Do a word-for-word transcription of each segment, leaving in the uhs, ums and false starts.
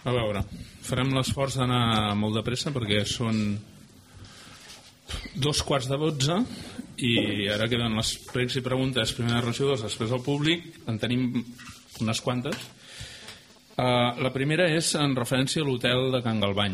A veure, farem l'esforç d'anar molt de pressa perquè són dos quarts de dotze i ara queden les pregs i preguntes, primer als regidors, després al públic. En tenim unes quantes. Uh, la primera és en referència a l'hotel de Can Galvany.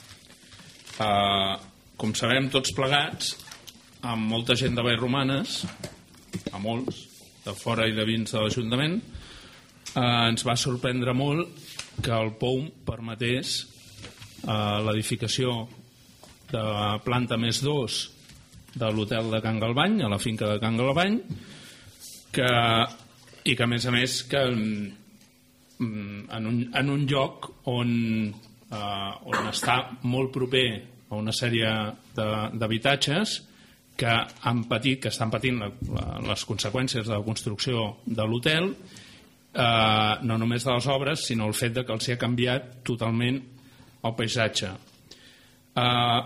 Uh, com sabem tots plegats, amb molta gent de Vallromanes, a molts, de fora i de dins de l'Ajuntament, uh, ens va sorprendre molt que el P O U M permetés uh, l'edificació de planta més dos de l'hotel de Can Galvany, a la finca de Can Galvany, que, i que a més a més que en un, en un lloc on, eh, on està molt proper a una sèrie d'habitatges que han patit, que estan patint la, la, les conseqüències de la construcció de l'hotel, eh, no només de les obres, sinó el fet de que els hi ha canviat totalment el paisatge. Eh,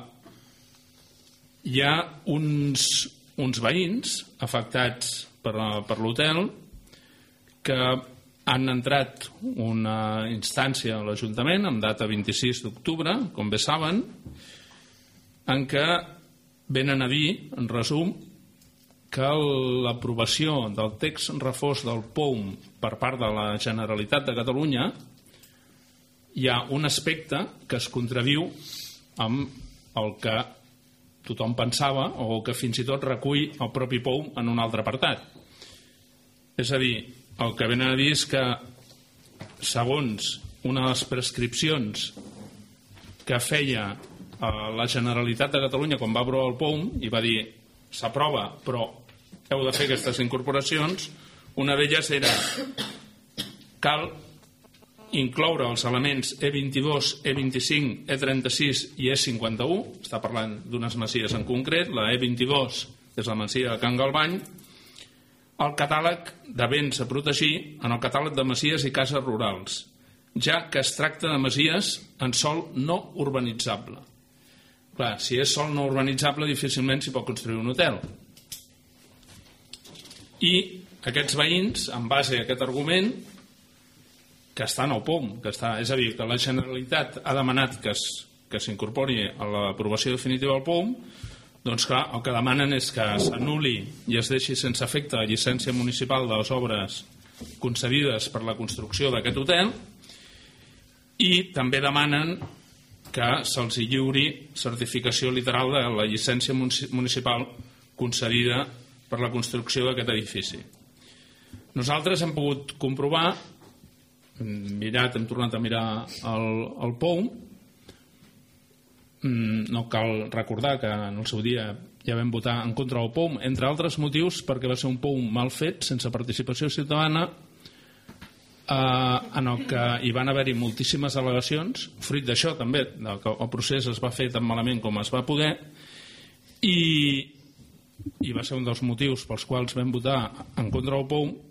hi ha uns, uns veïns afectats per, per l'hotel que han entrat una instància a l'Ajuntament amb data vint-i-sis d'octubre, com bé saben, en què venen a dir, en resum, que l'aprovació del text refós del P O U M per part de la Generalitat de Catalunya hi ha un aspecte que es contradiu amb el que tothom pensava o que fins i tot recull el propi P O U M en un altre apartat. És a dir, el que venen a dir és que segons una de les prescripcions que feia la Generalitat de Catalunya quan va aprovar el P O U M i va dir s'aprova però heu de fer aquestes incorporacions, una d'elles era cal incloure els elements E vint-i-dos, E vint-i-cinc, E trenta-sis i E cinquanta-u, està parlant d'unes masies en concret, la E vint-i-dos és la masia de Can Galvany, el catàleg de béns a protegir en el catàleg de masies i cases rurals, ja que es tracta de masies en sòl no urbanitzable. Clar, si és sòl no urbanitzable difícilment s'hi pot construir un hotel. I aquests veïns, en base a aquest argument, que està en el P O U M, que està, és a dir, que la Generalitat ha demanat que s'incorpori a l'aprovació definitiva del P O U M, doncs clar, el que demanen és que s'anul·li i es deixi sense efecte la llicència municipal de les obres concedides per la construcció d'aquest hotel i també demanen que se'ls lliuri certificació literal de la llicència municipal concedida per la construcció d'aquest edifici. Nosaltres hem pogut comprovar, hem mirat, hem tornat a mirar el, el P O U M, no cal recordar que en el seu dia ja vam votar en contra del P O U M, entre altres motius perquè va ser un P O U M mal fet, sense participació ciutadana, en el que hi van haver-hi moltíssimes al·legacions, fruit d'això també, que el procés es va fer tan malament com es va poder, i, i va ser un dels motius pels quals vam votar en contra del P O U M,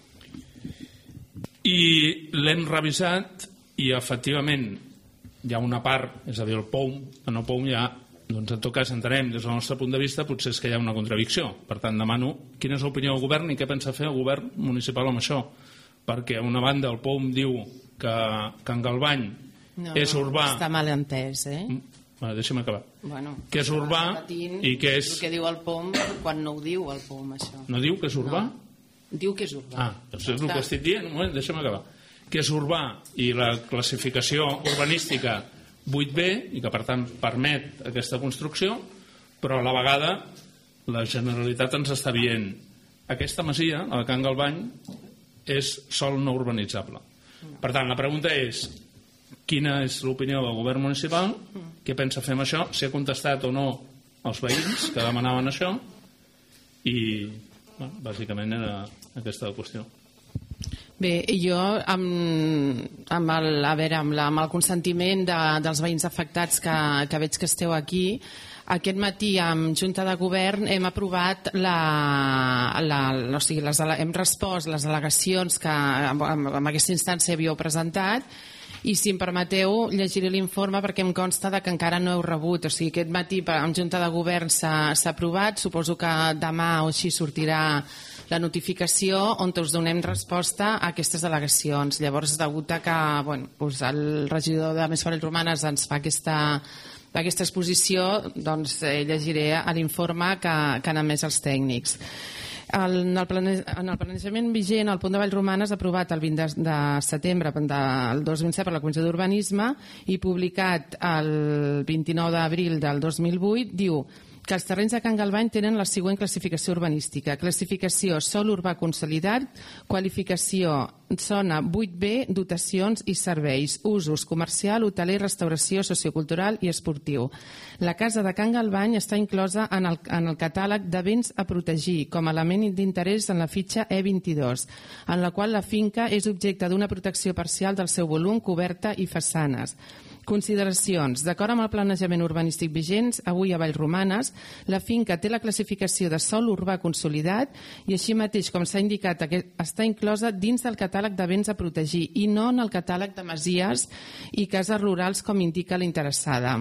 i l'hem revisat i efectivament hi ha una part, és a dir, el P O U M, en el P O U M hi ha, doncs en tot cas entenem des del nostre punt de vista, potser és que hi ha una contradicció. Per tant, demano quina és l'opinió del govern i què pensa fer el govern municipal amb això. Perquè a una banda el P O U M diu que Can Galvany no, és urbà... Està mal entès, eh? Bueno, deixa'm acabar. Bueno, que és urbà i que és... El que diu el P O U M quan no ho diu el P O U M, això. No diu que és urbà? No, diu que és urbà. Ah, doncs és el que estic dient. Un moment, deixa'm acabar. Que és urbà i la classificació urbanística vuit B i que per tant permet aquesta construcció, però a la vegada la Generalitat ens està dient aquesta masia, la de Can Galvany, és sòl no urbanitzable. Per tant, la pregunta és quina és l'opinió del govern municipal, què pensa fer amb això, si ha contestat o no els veïns que demanaven això i bueno, bàsicament era aquesta la qüestió. Bé, jo amb, amb, el, a veure, amb, la, amb el consentiment de, dels veïns afectats que, que veig que esteu aquí, aquest matí amb Junta de Govern hem aprovat la, la, o sigui, les, hem respost les al·legacions que amb, amb aquesta instància havíeu presentat i si em permeteu llegiré l'informe perquè em consta de que encara no heu rebut, o sigui aquest matí amb Junta de Govern s'ha aprovat, suposo que demà o així sortirà la notificació on us donem resposta a aquestes al·legacions. Llavors, degut a que bueno, doncs el regidor de Més Farell Romanes ens fa aquesta, aquesta exposició, doncs eh, llegiré l'informe que, que han emès els tècnics. El, en, el plane, en el planejament vigent, el Pont de Vallromanes aprovat el vint de, de setembre del dos mil set per la Comissió d'Urbanisme i publicat el vint-i-nou d'abril del dos mil vuit, diu que els terrenys de Can Galvany tenen la següent classificació urbanística. Classificació sòl urbà consolidat, qualificació zona vuit B, dotacions i serveis, usos comercial, hoteler, restauració, sociocultural i esportiu. La casa de Can Galvany està inclosa en el, en el catàleg de béns a protegir com a element d'interès en la fitxa E vint-i-dos, en la qual la finca és objecte d'una protecció parcial del seu volum, coberta i façanes. Consideracions. D'acord amb el planejament urbanístic vigents, avui a Vallromanes, la finca té la classificació de sòl urbà consolidat i així mateix, com s'ha indicat, està inclosa dins del catàleg de béns a protegir i no en el catàleg de masies i cases rurals com indica l'interessada.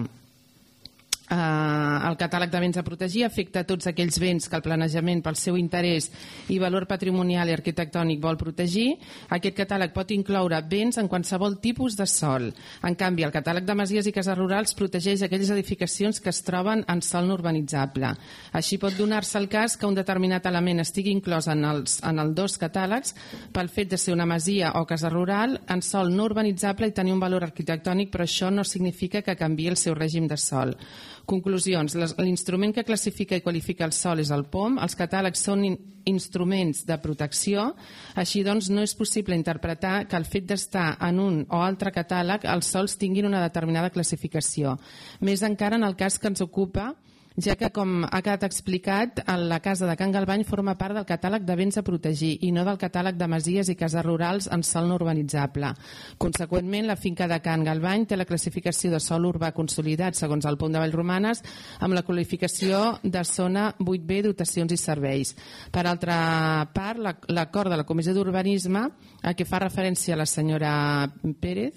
Uh, el catàleg de béns a protegir afecta tots aquells béns que el planejament pel seu interès i valor patrimonial i arquitectònic vol protegir. Aquest catàleg pot incloure béns en qualsevol tipus de sòl. En canvi, el catàleg de masies i cases rurals protegeix aquelles edificacions que es troben en sòl no urbanitzable. Així pot donar-se el cas que un determinat element estigui inclòs en els en els dos catàlegs pel fet de ser una masia o casa rural en sòl no urbanitzable i tenir un valor arquitectònic, però això no significa que canviï el seu règim de sòl. Conclusions. L'instrument que classifica i qualifica el sòl és el P O M. Els catàlegs són in instruments de protecció. Així doncs, no és possible interpretar que el fet d'estar en un o altre catàleg els sòls tinguin una determinada classificació. Més encara en el cas que ens ocupa, ja que, com ha quedat explicat, la casa de Can Galvany forma part del catàleg de béns a protegir i no del catàleg de masies i cases rurals en sòl no urbanitzable. Conseqüentment, la finca de Can Galvany té la classificació de sòl urbà consolidat segons el Pont de Vallromanes amb la qualificació de zona vuit B, dotacions i serveis. Per altra part, l'acord de la Comissió d'Urbanisme, a què fa referència la senyora Pérez,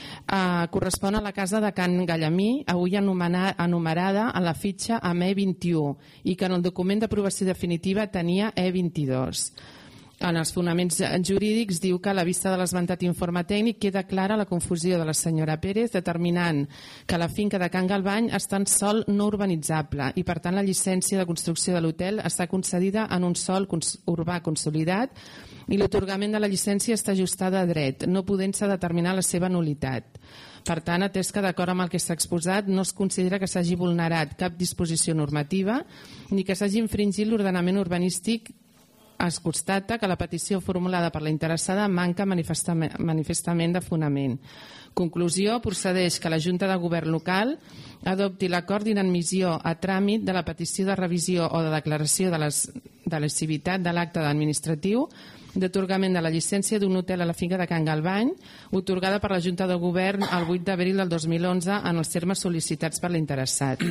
Uh, correspon a la casa de Can Gallamí, avui enumerada a la fitxa amb E vint-i-u i que en el document d'aprovació definitiva tenia E vint-i-dos. En els fonaments jurídics diu que a la vista de l'esmentat informe tècnic queda clara la confusió de la senyora Pérez determinant que la finca de Can Galvany està en sòl no urbanitzable i per tant la llicència de construcció de l'hotel està concedida en un sòl urbà consolidat i l'atorgament de la llicència està ajustada a dret, no podent-se determinar la seva nul·litat. Per tant, atès que d'acord amb el que s'ha exposat no es considera que s'hagi vulnerat cap disposició normativa ni que s'hagi infringit l'ordenament urbanístic, es constata que la petició formulada per la interessada manca manifestament, manifestament de fonament. Conclusió, procedeix que la Junta de Govern local adopti l'acord d'inadmissió a tràmit de la petició de revisió o de declaració de, les, de lesivitat de l'acte administratiu d'atorgament de la llicència d'un hotel a la finca de Can Galvany, otorgada per la Junta de Govern el vuit d'abril del dos mil onze en els termes sol·licitats per l'interessat.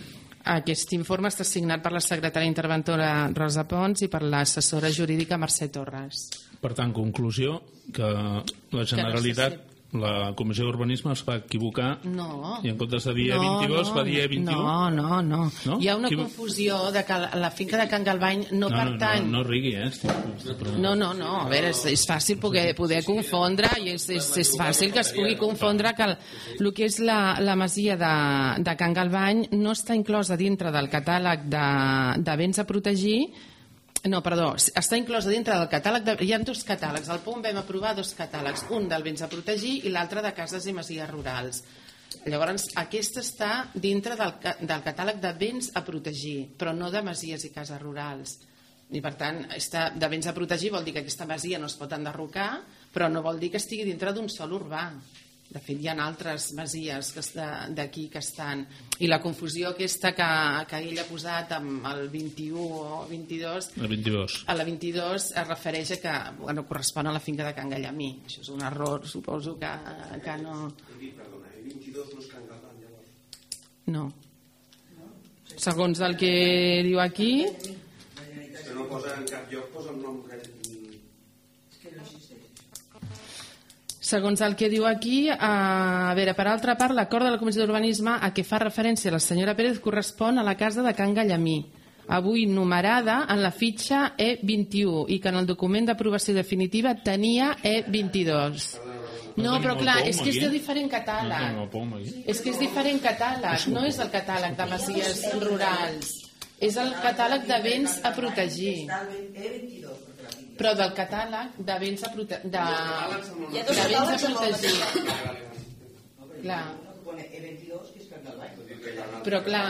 Aquest informe està signat per la secretària interventora Rosa Pons i per l'assessora jurídica Mercè Torres. Per tant, conclusió, que la Generalitat, la Comissió d'Urbanisme es va equivocar no, i en comptes de dir E vint-i-dos no, va dir E vint-i-u? No, no, no, no. Hi ha una Qui... confusió de que la finca de Can Galvany no, no pertany... No, no, no rigui, eh? Estic... No, no, no, a veure, és, és fàcil poder, poder confondre i és, és, és fàcil que es pugui confondre que el, el que és la, la masia de, de Can Galvany no està inclosa dintre del catàleg de, de béns a protegir. No, perdó, està inclosa dintre del catàleg de... Hi ha dos catàlegs, al P O M vam aprovar dos catàlegs, un del béns a protegir i l'altre de cases i masies rurals. Llavors, aquesta està dintre del, del catàleg de béns a protegir, però no de masies i cases rurals. I per tant, està de béns a protegir vol dir que aquesta masia no es pot enderrocar, però no vol dir que estigui dintre d'un sòl urbà. De fet, hi ha altres masies d'aquí que estan... I la confusió aquesta que, que ell ha posat amb el vint-i-u o vint-i-dos... La vint-i-dos. A la vint-i-dos es refereix a que bueno, correspon a la finca de Can Gallamí. Això és un error, suposo que, que no... Perdona, el vint-i-dos no és Can Galvany, llavors? No. Segons el que diu aquí... Que no posa en cap lloc, posa el nom que... Segons el que diu aquí, a veure, per altra part, l'acord de la Comissió d'Urbanisme a què fa referència la senyora Pérez correspon a la casa de Can Gallamí, avui numerada en la fitxa E vint-i-u i que en el document d'aprovació definitiva tenia E vint-i-dos. No, però clar, és que és de diferent catàleg. És que és diferent catàleg, no és el catàleg de masies rurals. És el catàleg de béns a protegir. Però del catàleg de béns a protegir. De béns a protegir. Clar. Però clar,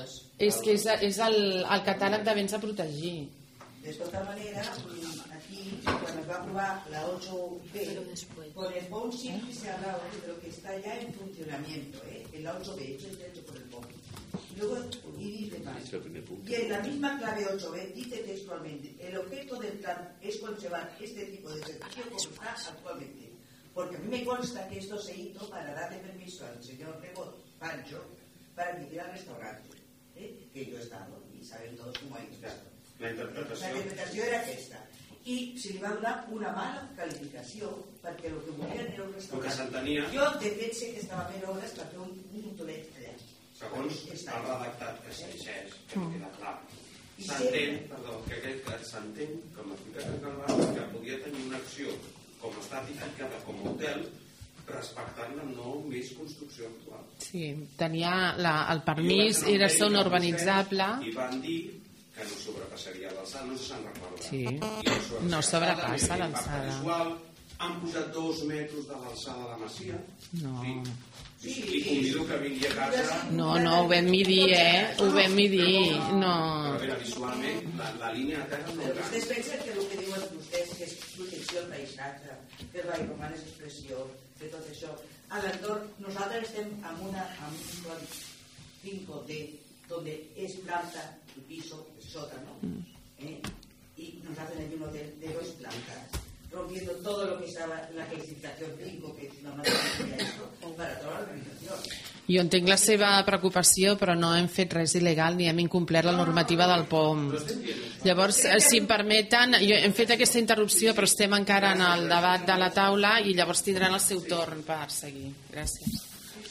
és que és el catàleg de béns a protegir. De tota manera, aquí, quan es va aprobar la ocho B, con el P O M sí que se ha hablado, pero que está ya en funcionamiento, ¿eh? En la ocho B, hecho y derecho por el P O M. Luego, y dice más, y en la misma clave ocho B dice textualmente, el objeto del plan es conservar este tipo de servicio como está actualmente. Porque a mí me consta que esto se hizo para darle permiso al señor Rebot Pancho para que hiciera el restaurante, ¿eh? Que yo he estado, y saben todos cómo hay estado. La interpretació... la interpretació era aquesta, i se li va donar una mala qualificació perquè el que volien era un restaurant. Jo de fet sé que estava fent obres per fer un, un hotelet allà. Segons el redactat que s'hi llegeix, que no queda clar, s'entén, perdó, que aquest que s'entén, com a explicat en Calvari, que podia tenir una acció com està tipificada com a hotel, respectant la no més construcció actual. Sí, tenia la, el permís, era zona urbanitzable. I van dir que no sobrepassaria l'alçada, no se'n recorda. Sí, no sobrepassa l'alçada. Han posat dos metres de l'alçada de la masia. No. Sí. I convido que vingui a casa... No, no, ho vam medir, eh? Ho vam medir, no. Però a veure, visualment, la, la línia de terra no... Però vostès pensen que el que diuen vostès, que és protecció del paisatge, que el Vall Roman és expressió, que tot això... A l'entorn, nosaltres estem en una... en un cinco D, donde es planta y piso, sótano, ¿eh? Y nos hacen allí un hotel de dos plantas, rompiendo todo lo que estaba en la clasificación cinco, que normalmente era esto, para toda la organización. Jo entenc la seva preocupació, però no hem fet res il·legal ni hem incomplert la normativa del P O M. Llavors, si em permeten, jo hem fet aquesta interrupció, però estem encara en el debat de la taula i llavors tindran el seu torn per seguir. Gràcies.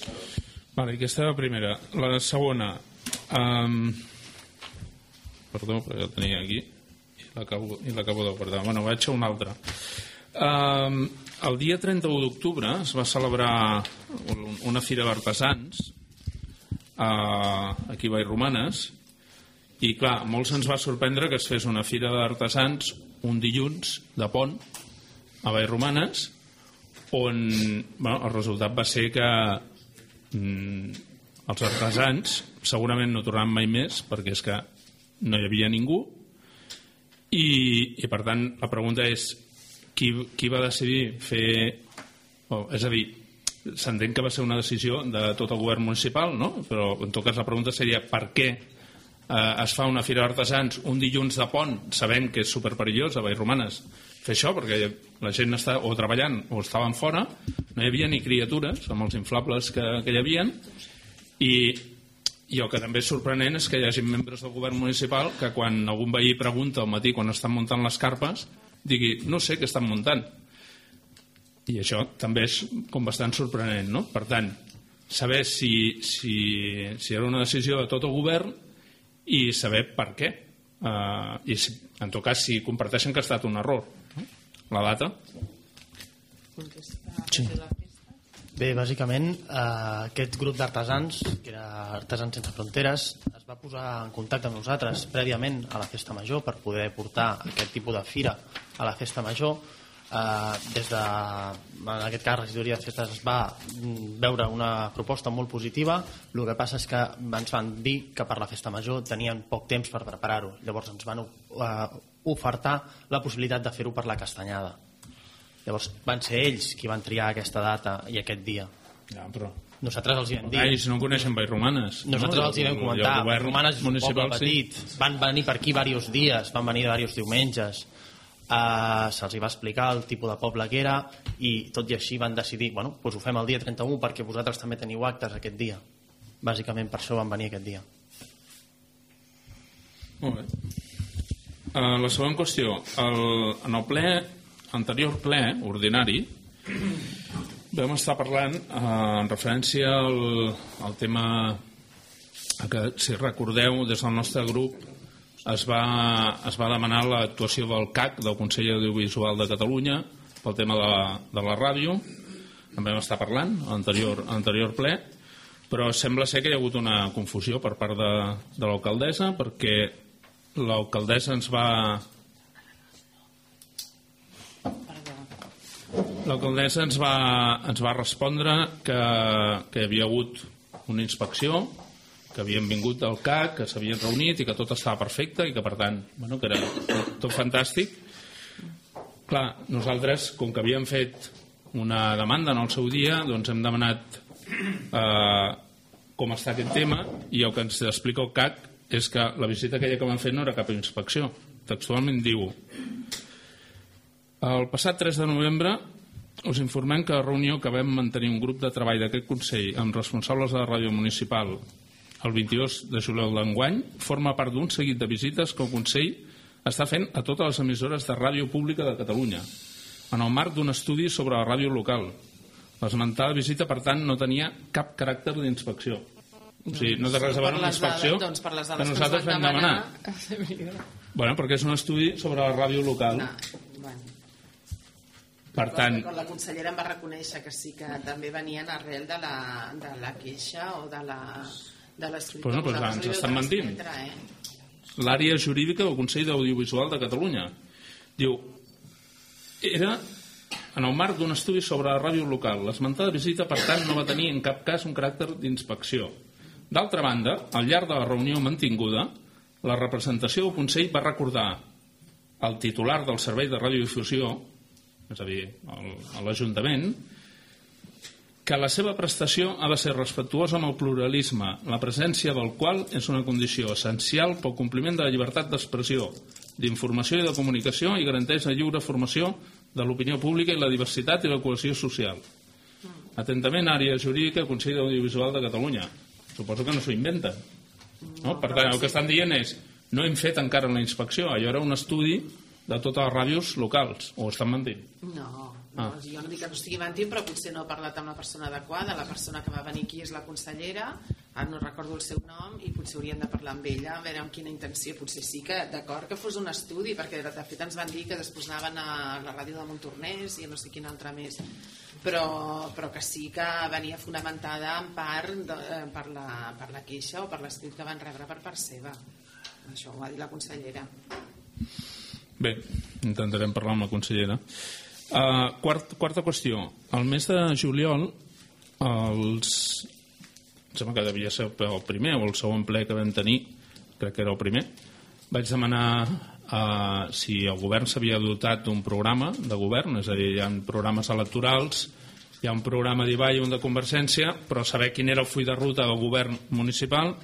Vale, aquesta era la primera. La segona... Um, perdó, però ja el tenia aquí i l'acabo i l'acabo de guardar. Bueno, vaig a una altra. Um, el dia trenta-u d'octubre es va celebrar una fira d'artesans uh, aquí a Vallromanes i clar, molts ens va sorprendre que es fes una fira d'artesans un dilluns de pont a Vallromanes on bueno, el resultat va ser que mm, els artesans segurament no tornaran mai més perquè és que no hi havia ningú i, i per tant la pregunta és qui, qui va decidir fer oh, és a dir, s'entén que va ser una decisió de tot el govern municipal, no? Però en tot cas la pregunta seria per què eh, es fa una fira d'artesans un dilluns de pont sabent que és superperillós a Vallromanes fer això perquè la gent està o treballant o estaven fora, no hi havia ni criatures amb els inflables que, que hi havien i I el que també és sorprenent és que hi hagi membres del govern municipal que quan algun veí pregunta al matí quan estan muntant les carpes digui, no sé què estan muntant. I això també és com bastant sorprenent, no? Per tant, saber si, si, si era una decisió de tot el govern i saber per què. Uh, I si, en tot cas, si comparteixen que ha estat un error. No? La data? Sí. Bé, bàsicament, eh, aquest grup d'artesans, que era Artesans Sense Fronteres, es va posar en contacte amb nosaltres prèviament a la Festa Major per poder portar aquest tipus de fira a la Festa Major. Eh, des de, en aquest cas, Regidoria de Festes es va veure una proposta molt positiva. El que passa és que ens van dir que per la Festa Major tenien poc temps per preparar-ho. Llavors ens van eh, ofertar la possibilitat de fer-ho per la Castanyada. Llavors van ser ells qui van triar aquesta data i aquest dia. Ja, però... Nosaltres els hi vam dir. Ai, si no coneixen Vallromanes. Nosaltres no? els hi vam comentar. Vallromanes és un poble petit. Sí. Van venir per aquí diversos dies, van venir diversos diumenges. Uh, Se'ls hi va explicar el tipus de poble que era i tot i així van decidir, bueno, doncs ho fem el dia trenta-u perquè vosaltres també teniu actes aquest dia. Bàsicament per això van venir aquest dia. Molt bé. Uh, la següent qüestió. El, en el ple... anterior ple ordinari vam estar parlant eh, en referència al, al tema que, si recordeu, des del nostre grup es va, es va demanar l'actuació del C A C, del Consell Audiovisual de Catalunya, pel tema de la, de la ràdio. En vam estar parlant a l'anterior, anterior ple, però sembla ser que hi ha hagut una confusió per part de, de l'alcaldessa, perquè l'alcaldessa ens va... L'alcaldessa ens va, ens va respondre que, que hi havia hagut una inspecció, que havien vingut del C A C, que s'havien reunit i que tot estava perfecte i que, per tant, bueno, que era tot, tot fantàstic. Clar, nosaltres, com que havíem fet una demanda en el seu dia, doncs hem demanat eh, com està aquest tema, i el que ens explica el C A C és que la visita aquella que van fer no era cap inspecció. Textualment diu: el passat tres de novembre us informem que a la reunió que vam mantenir un grup de treball d'aquest Consell amb responsables de la ràdio municipal el vint-i-dos de juliol d'enguany forma part d'un seguit de visites que el Consell està fent a totes les emissores de ràdio pública de Catalunya en el marc d'un estudi sobre la ràdio local. L'esmentada visita, per tant, no tenia cap caràcter d'inspecció. O sigui, no té res a veure amb l'inspecció doncs per les que dades que ens nosaltres van vam demanar. demanar. Bueno, perquè és un estudi sobre la ràdio local. No, bueno. Per tant, Quan la consellera em va reconèixer que sí que també venien arrel de la, de la queixa o de la de l'escrit Pues no, que pues vosaltres ens li heu estan de mentint. transmetre, eh? l'àrea jurídica del Consell Audiovisual de Catalunya diu: era en el marc d'un estudi sobre la ràdio local. L'esmentada visita, per tant, no va tenir en cap cas un caràcter d'inspecció. D'altra banda, al llarg de la reunió mantinguda, la representació del Consell va recordar al titular del Servei de Radiodifusió, és a dir, a l'Ajuntament, que la seva prestació ha de ser respectuosa amb el pluralisme, la presència del qual és una condició essencial pel compliment de la llibertat d'expressió, d'informació i de comunicació i garanteix la lliure formació de l'opinió pública i la diversitat i la cohesió social. Atentament, àrea jurídica, Consell Audiovisual de Catalunya. Suposo que no s'ho inventen. No? Per tant, el que estan dient és: no hem fet encara la inspecció, allò era un estudi de totes les ràdios locals. O estan mentint? No, no, ah. jo no dic que no estigui mentint, però potser no he parlat amb la persona adequada. La persona que va venir aquí és la consellera, ara no recordo el seu nom, i potser hauríem de parlar amb ella, a veure amb quina intenció. Potser sí que, d'acord, que fos un estudi, perquè de fet ens van dir que després anaven a la ràdio de Montornès i no sé quin altre més, però, però que sí que venia fonamentada en part de, per, la, per la queixa o per l'escrit que van rebre per part seva. Això ho va dir la consellera. Bé, intentarem parlar amb la consellera. Uh, quart, quarta qüestió. Al mes de juliol, els... em sembla que devia ser el primer o el segon ple que vam tenir, crec que era el primer, vaig demanar uh, si el govern s'havia dotat d'un programa de govern, és a dir, hi ha programes electorals, hi ha un programa d'I V A i un de Convergència, però saber quin era el full de ruta del govern municipal.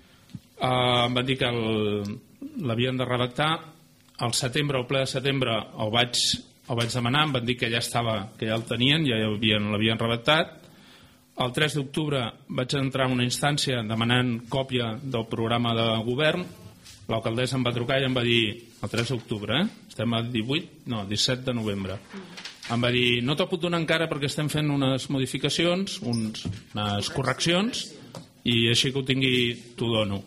Uh, em van dir que l'havien de redactar. Al setembre, al ple de setembre, el vaig, el vaig demanar, em van dir que ja estava, que ja el tenien, ja l'havien redactat. El tres d'octubre vaig entrar en una instància demanant còpia del programa de govern. L'alcaldessa em va trucar i em va dir, el tres d'octubre, eh? Estem a divuit, no, disset de novembre. Em va dir: no t'ho puc donar encara perquè estem fent unes modificacions, uns, unes correccions, i així que ho tingui t'ho dono.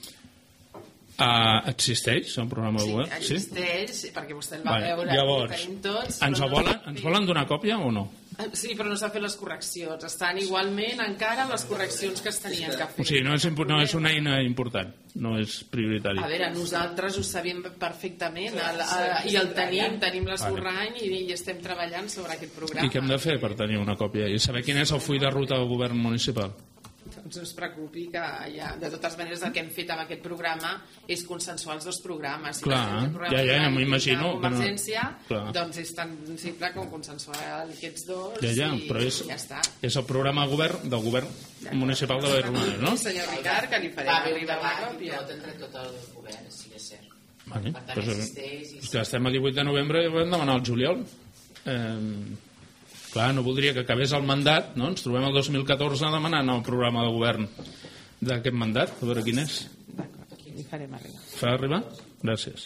Uh, existeix un programa de govern? Sí, existeix, sí? Perquè vostè el va vale. veure. Llavors, tots, ens, no volen, ens volen donar còpia o no? Sí, però no s'ha fet les correccions. Estan igualment encara les correccions que es tenien que fer. O sigui, no és, no és una eina important, no és prioritari. A veure, nosaltres ho sabíem perfectament el, el, i el tenim, tenim l'esborrany i, i estem treballant sobre aquest programa. I què hem de fer per tenir una còpia? I saber quin és el full de ruta del govern municipal? Doncs no es preocupi que ja, de totes maneres el que hem fet amb aquest programa és consensuar els dos programes. Clar, ja, ja, m'imagino. La convergència, no. doncs és tan simple com consensuar aquests dos ja, ja, i, però és, i ja està. És el programa de govern del govern ja, municipal de Badalona, no? Senyor Ricard, que li farem arribar una còpia. Jo tindré tot el govern, si és cert. Vale, per tant, doncs, existeix... És que estem a divuit de novembre i ho vam demanar al juliol. Eh... Clar, no voldria que acabés el mandat, no? Ens trobem el dos mil catorze demanant el programa de govern d'aquest mandat, a veure quin és. D'acord, aquí li farem arribar. Fa arribar? Gràcies.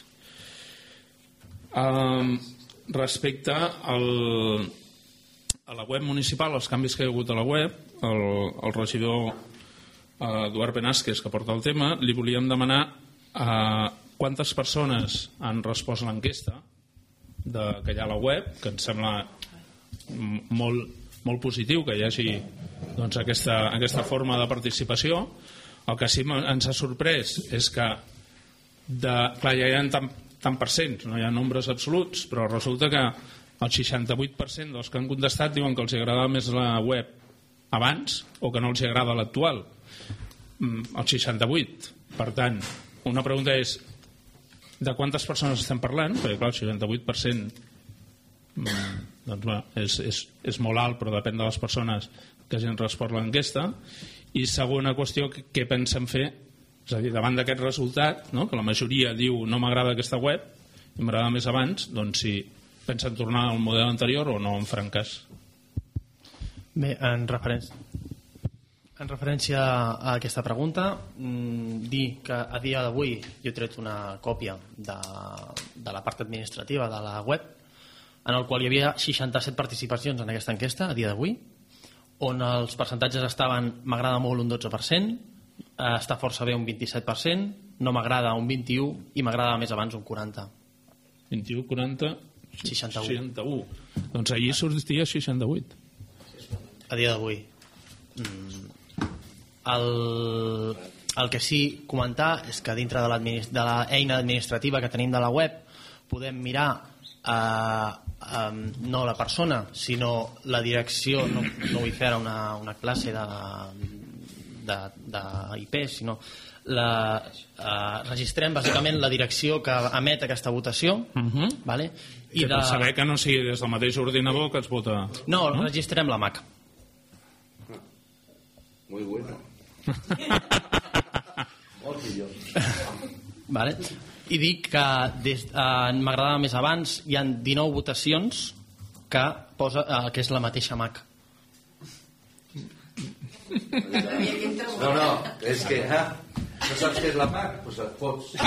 Um, respecte al, a la web municipal, els canvis que hi ha hagut a la web, el, el regidor uh, Eduard Benasquez, que porta el tema, li volíem demanar uh, quantes persones han respost l'enquesta de, que hi ha a la web, que em sembla molt, molt positiu que hi hagi doncs, aquesta, aquesta forma de participació. El que sí ens ha sorprès és que de, clar, ja hi ha tant, tant per cent, no hi ha nombres absoluts, però resulta que el seixanta-vuit per cent dels que han contestat diuen que els agrada més la web abans o que no els agrada l'actual. El seixanta-vuit. Per tant, una pregunta és de quantes persones estem parlant, perquè clar, el seixanta-vuit per cent doncs, bueno, és, és, és molt alt, però depèn de les persones que hagin respost l'enquesta. I segona qüestió, què pensen fer? És a dir, davant d'aquest resultat, no? Que la majoria diu no m'agrada aquesta web i m'agrada més abans, doncs si pensen tornar al model anterior o no en faran cas. Bé, en referència, en referència a aquesta pregunta, mmm, dir que a dia d'avui jo he tret una còpia de, de la part administrativa de la web, en el qual hi havia seixanta-set participacions en aquesta enquesta a dia d'avui, on els percentatges estaven m'agrada molt un dotze per cent, està força bé un vint-i-set per cent, no m'agrada un vint-i-u i m'agrada més abans un quaranta. vint-i-u, quaranta, seixanta-u. seixanta-u. Doncs ahir sortia seixanta-vuit. A dia d'avui. El, el que sí comentar és que dintre de l'eina administrativa que tenim de la web podem mirar eh, eh, no la persona, sinó la direcció. No, no vull fer una, una classe de, de, de I P, sinó la, eh, registrem bàsicament la direcció que emet aquesta votació, uh-huh. vale? I que de... per saber que no sigui des del mateix ordinador que es vota. No, no? Registrem la M A C. Muy bueno. Molt millor. Vale? I dic que des, eh, m'agradava més abans, hi ha dinou votacions que posa eh, que és la mateixa M A C. No, no, és que ah, no saps què és la M A C? Doncs et fots.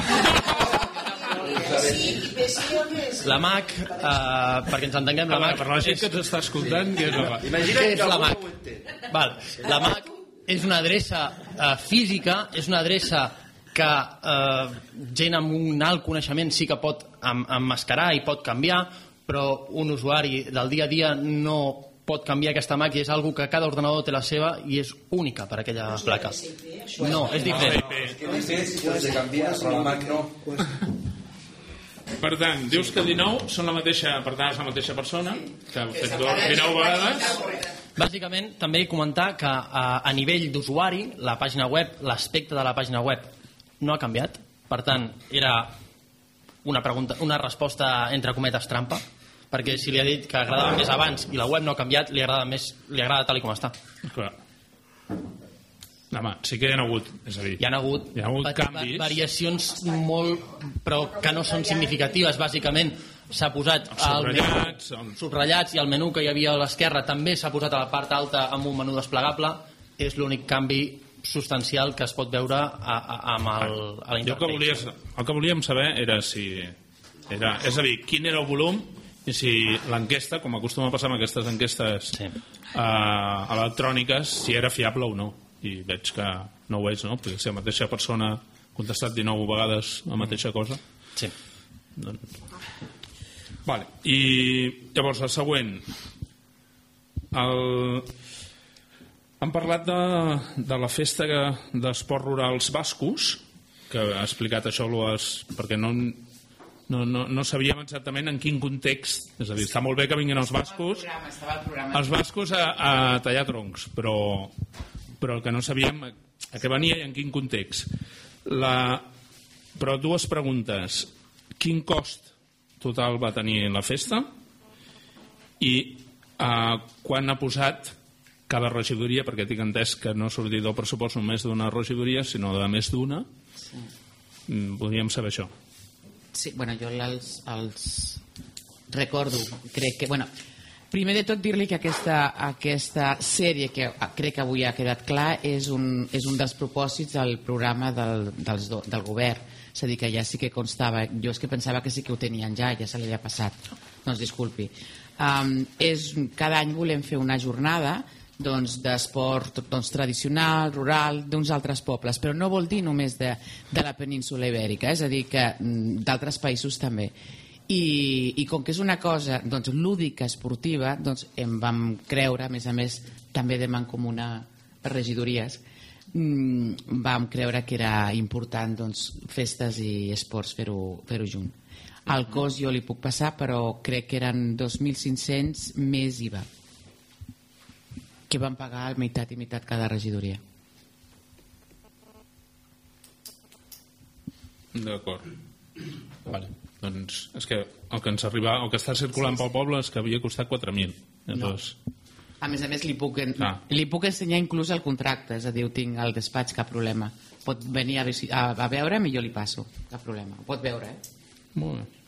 La M A C, eh, perquè ens entenguem, la M A C... Per la gent que ens està escoltant, què és la M A C? Què és la M A C? Val. La M A C és una adreça eh, física, és una adreça que eh, gent amb un alt coneixement sí que pot em emmascarar i pot canviar, però un usuari del dia a dia no pot canviar aquesta M A C i és una que cada ordenador té la seva i és única per aquella placa. No, és diferent. És que l'I P sí pots canviar, però la M A C no. Per tant, dius que dinou són la mateixa, per tant és la mateixa persona que ha fet dinou vegades. Bàsicament, també comentar que a, a nivell d'usuari, la pàgina web, l'aspecte de la pàgina web no ha canviat. Per tant, era una, pregunta, una resposta entre cometes trampa, perquè si li ha dit que agradava més abans i la web no ha canviat, li agrada més, li agrada tal i com està. Clar. Home, sí que hi ha hagut, és a dir, hi ha hagut, hi ha hagut va, canvis, variacions molt, però que no són significatives. Bàsicament s'ha posat subratllats, el menú, subratllats i el menú que hi havia a l'esquerra també s'ha posat a la part alta amb un menú desplegable. És l'únic canvi substancial que es pot veure a, a, amb el, a la interface. Jo que volies, el que volíem saber era si era, és a dir, quin era el volum i si l'enquesta, com acostuma a passar amb aquestes enquestes sí. uh, electròniques, si era fiable o no. I veig que no ho és, no? Perquè si la mateixa persona ha contestat dinou vegades la mateixa cosa. Sí. Doncs... Vale. I llavors el següent. El... Hem parlat de, de la festa d'esports rurals bascos, que ha explicat això les... perquè no, no, no, no sabíem exactament en quin context. És a dir, està molt bé que vinguin els bascos, els bascos a, a tallar troncs, però... però el que no sabíem a què venia i en quin context. La... Però dues preguntes. Quin cost total va tenir la festa? I eh, quan ha posat cada regidoria, perquè tinc entès que no ha sortit del pressupost només d'una regidoria, sinó de més d'una. Sí. Podríem saber això. Sí, bueno, jo els, els recordo, crec que... Bueno, primer de tot dir-li que aquesta, aquesta sèrie, que crec que avui ha quedat clar, és un, és un dels propòsits del programa del, dels do, del govern. És a dir, que ja sí que constava. Jo és que pensava que sí que ho tenien ja, ja se li havia passat. Doncs disculpi. Um, és, cada any volem fer una jornada doncs, d'esport doncs, tradicional, rural, d'uns altres pobles, però no vol dir només de, de la península ibèrica, és a dir, que d'altres països també. I, i com que és una cosa doncs, lúdica, esportiva, doncs em vam creure, a més a més, també de mancomunar regidories, mmm, vam creure que era important doncs, festes i esports fer-ho fer-ho junt. Al cost jo li puc passar, però crec que eren dos mil cinc-cents més I V A, que van pagar a meitat i meitat cada regidoria. D'acord. Vale. Doncs és que el que ens arriba, el que està circulant pel poble és que havia costat quatre mil. Llavors... No. A més a més, li puc, en... ah. li puc ensenyar inclús el contracte, és a dir, ho tinc al despatx, cap problema. Pot venir a, a, a veure'm i jo li passo, cap problema. Ho pot veure, eh? Molt bé.